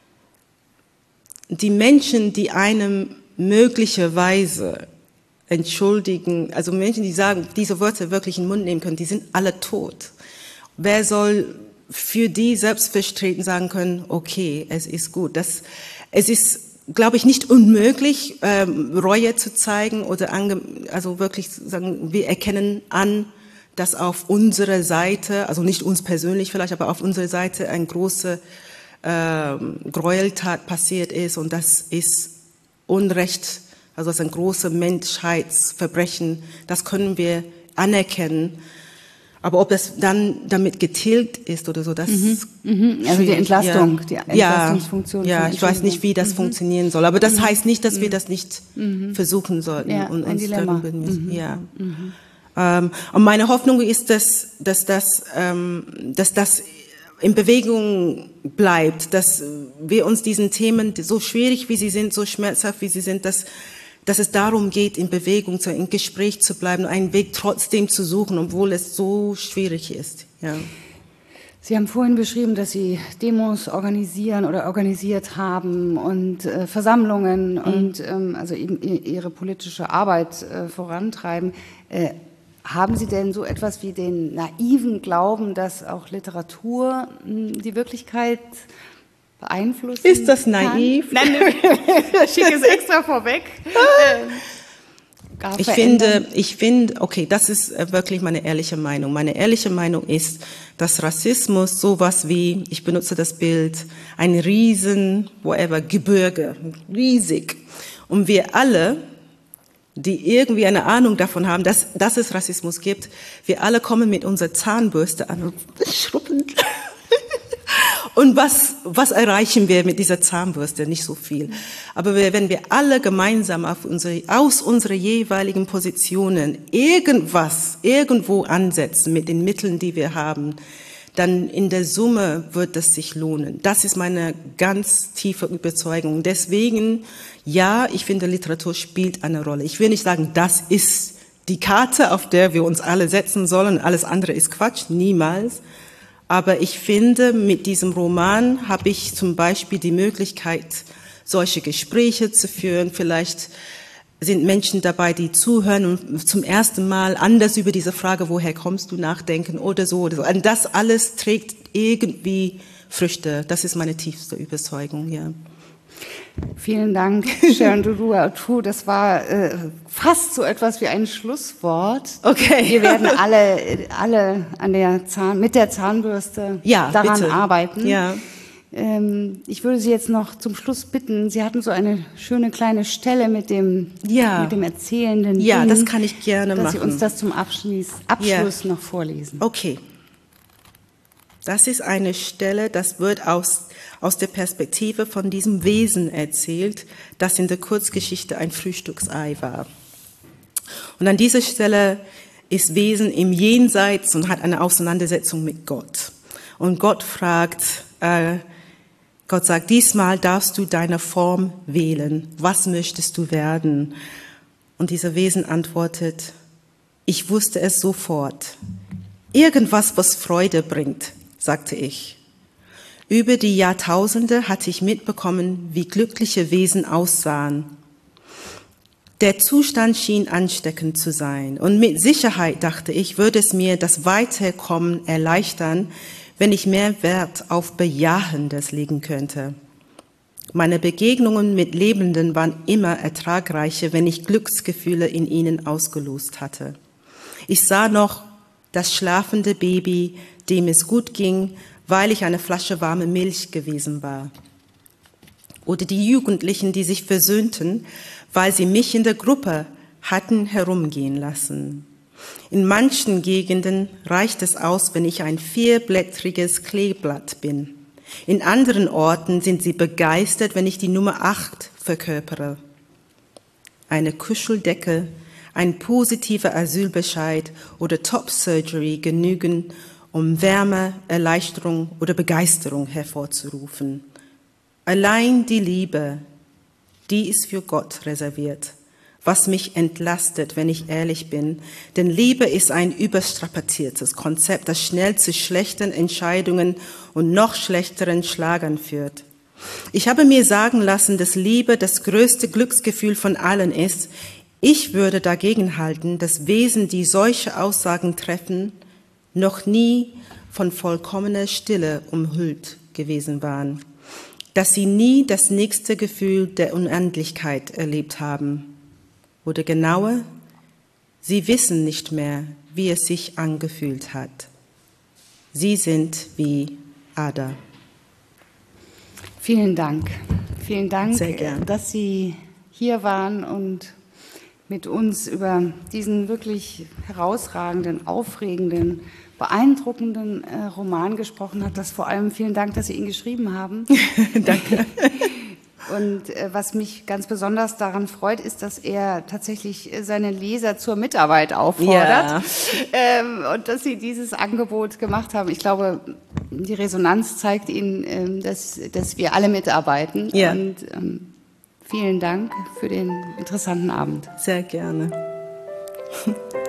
die Menschen, die einem möglicherweise entschuldigen, also Menschen, die sagen, diese Wörter wirklich in den Mund nehmen können, die sind alle tot. Wer soll für die selbstvertreten sagen können, okay, es ist gut. Es ist, glaube ich, nicht unmöglich, Reue zu zeigen oder also wirklich zu sagen, wir erkennen an, dass auf unserer Seite, also nicht uns persönlich vielleicht, aber auf unserer Seite eine große Gräueltat passiert ist und das ist Unrecht, also das ist ein großes Menschheitsverbrechen, das können wir anerkennen. Aber ob es dann damit getilgt ist oder so, das also die Entlastung, die Entlastungsfunktion. Ja, ich weiß nicht, wie das funktionieren soll. Aber das heißt nicht, dass wir das nicht versuchen sollten. Ja, und ein uns Dilemma. Und meine Hoffnung ist, dass das in Bewegung bleibt, dass wir uns diesen Themen, so schwierig wie sie sind, so schmerzhaft wie sie sind, dass es darum geht, in Bewegung, im Gespräch zu bleiben, einen Weg trotzdem zu suchen, obwohl es so schwierig ist. Ja. Sie haben vorhin beschrieben, dass Sie Demos organisieren oder organisiert haben und Versammlungen und also eben Ihre politische Arbeit vorantreiben. Haben Sie denn so etwas wie den naiven Glauben, dass auch Literatur die Wirklichkeit beeinflussen Ist das naiv? Kann? Nein, ich schicke es extra vorweg. Ich finde, okay, das ist wirklich meine ehrliche Meinung. Meine ehrliche Meinung ist, dass Rassismus sowas wie, ich benutze das Bild, ein Gebirge, riesig. Und wir alle, die irgendwie eine Ahnung davon haben, dass es Rassismus gibt, wir alle kommen mit unserer Zahnbürste an und schruppen. Und was erreichen wir mit dieser Zahnbürste? Nicht so viel. Aber wenn wir alle gemeinsam aus unseren jeweiligen Positionen irgendwo ansetzen mit den Mitteln, die wir haben, dann in der Summe wird es sich lohnen. Das ist meine ganz tiefe Überzeugung. Deswegen, ja, ich finde, Literatur spielt eine Rolle. Ich will nicht sagen, das ist die Karte, auf der wir uns alle setzen sollen. Alles andere ist Quatsch. Niemals. Aber ich finde, mit diesem Roman habe ich zum Beispiel die Möglichkeit, solche Gespräche zu führen. Vielleicht sind Menschen dabei, die zuhören und zum ersten Mal anders über diese Frage, woher kommst du, nachdenken oder so. Und das alles trägt irgendwie Früchte. Das ist meine tiefste Überzeugung, ja. Vielen Dank, Sharon Dodua-Otoo. Das war fast so etwas wie ein Schlusswort. Okay. Wir werden alle mit der Zahnbürste daran arbeiten. Ja. Ich würde Sie jetzt noch zum Schluss bitten, Sie hatten so eine schöne kleine Stelle mit dem erzählenden Ja, Ding, das kann ich gerne machen. Dass Sie uns das zum Abschluss noch vorlesen. Okay. Das ist eine Stelle, das wird aus der Perspektive von diesem Wesen erzählt, das in der Kurzgeschichte ein Frühstücksei war. Und an dieser Stelle ist Wesen im Jenseits und hat eine Auseinandersetzung mit Gott. Und Gott sagt, diesmal darfst du deine Form wählen. Was möchtest du werden? Und dieser Wesen antwortet, ich wusste es sofort. Irgendwas, was Freude bringt, sagte ich. Über die Jahrtausende hatte ich mitbekommen, wie glückliche Wesen aussahen. Der Zustand schien ansteckend zu sein. Und mit Sicherheit, dachte ich, würde es mir das Weiterkommen erleichtern, wenn ich mehr Wert auf Bejahendes legen könnte. Meine Begegnungen mit Lebenden waren immer ertragreicher, wenn ich Glücksgefühle in ihnen ausgelost hatte. Ich sah noch das schlafende Baby, dem es gut ging, weil ich eine Flasche warme Milch gewesen war. Oder die Jugendlichen, die sich versöhnten, weil sie mich in der Gruppe hatten herumgehen lassen. In manchen Gegenden reicht es aus, wenn ich ein 4-blättriges Kleeblatt bin. In anderen Orten sind sie begeistert, wenn ich die Nummer 8 verkörpere. Eine Kuscheldecke, ein positiver Asylbescheid oder Top-Surgery genügen, um Wärme, Erleichterung oder Begeisterung hervorzurufen. Allein die Liebe, die ist für Gott reserviert, was mich entlastet, wenn ich ehrlich bin. Denn Liebe ist ein überstrapaziertes Konzept, das schnell zu schlechten Entscheidungen und noch schlechteren Schlagern führt. Ich habe mir sagen lassen, dass Liebe das größte Glücksgefühl von allen ist. Ich würde dagegen halten, dass Wesen, die solche Aussagen treffen, noch nie von vollkommener Stille umhüllt gewesen waren, dass sie nie das nächste Gefühl der Unendlichkeit erlebt haben. Oder genauer, sie wissen nicht mehr, wie es sich angefühlt hat. Sie sind wie Ada. Vielen Dank. Vielen Dank, Sehr gern. dass Sie hier waren und mit uns über diesen wirklich herausragenden, aufregenden, beeindruckenden Roman gesprochen hat. Vor allem vielen Dank, dass Sie ihn geschrieben haben. Danke. Und was mich ganz besonders daran freut, ist, dass er tatsächlich seine Leser zur Mitarbeit auffordert. Ja. Und dass Sie dieses Angebot gemacht haben. Ich glaube, die Resonanz zeigt Ihnen, dass wir alle mitarbeiten. Ja. Und vielen Dank für den interessanten Abend. Sehr gerne.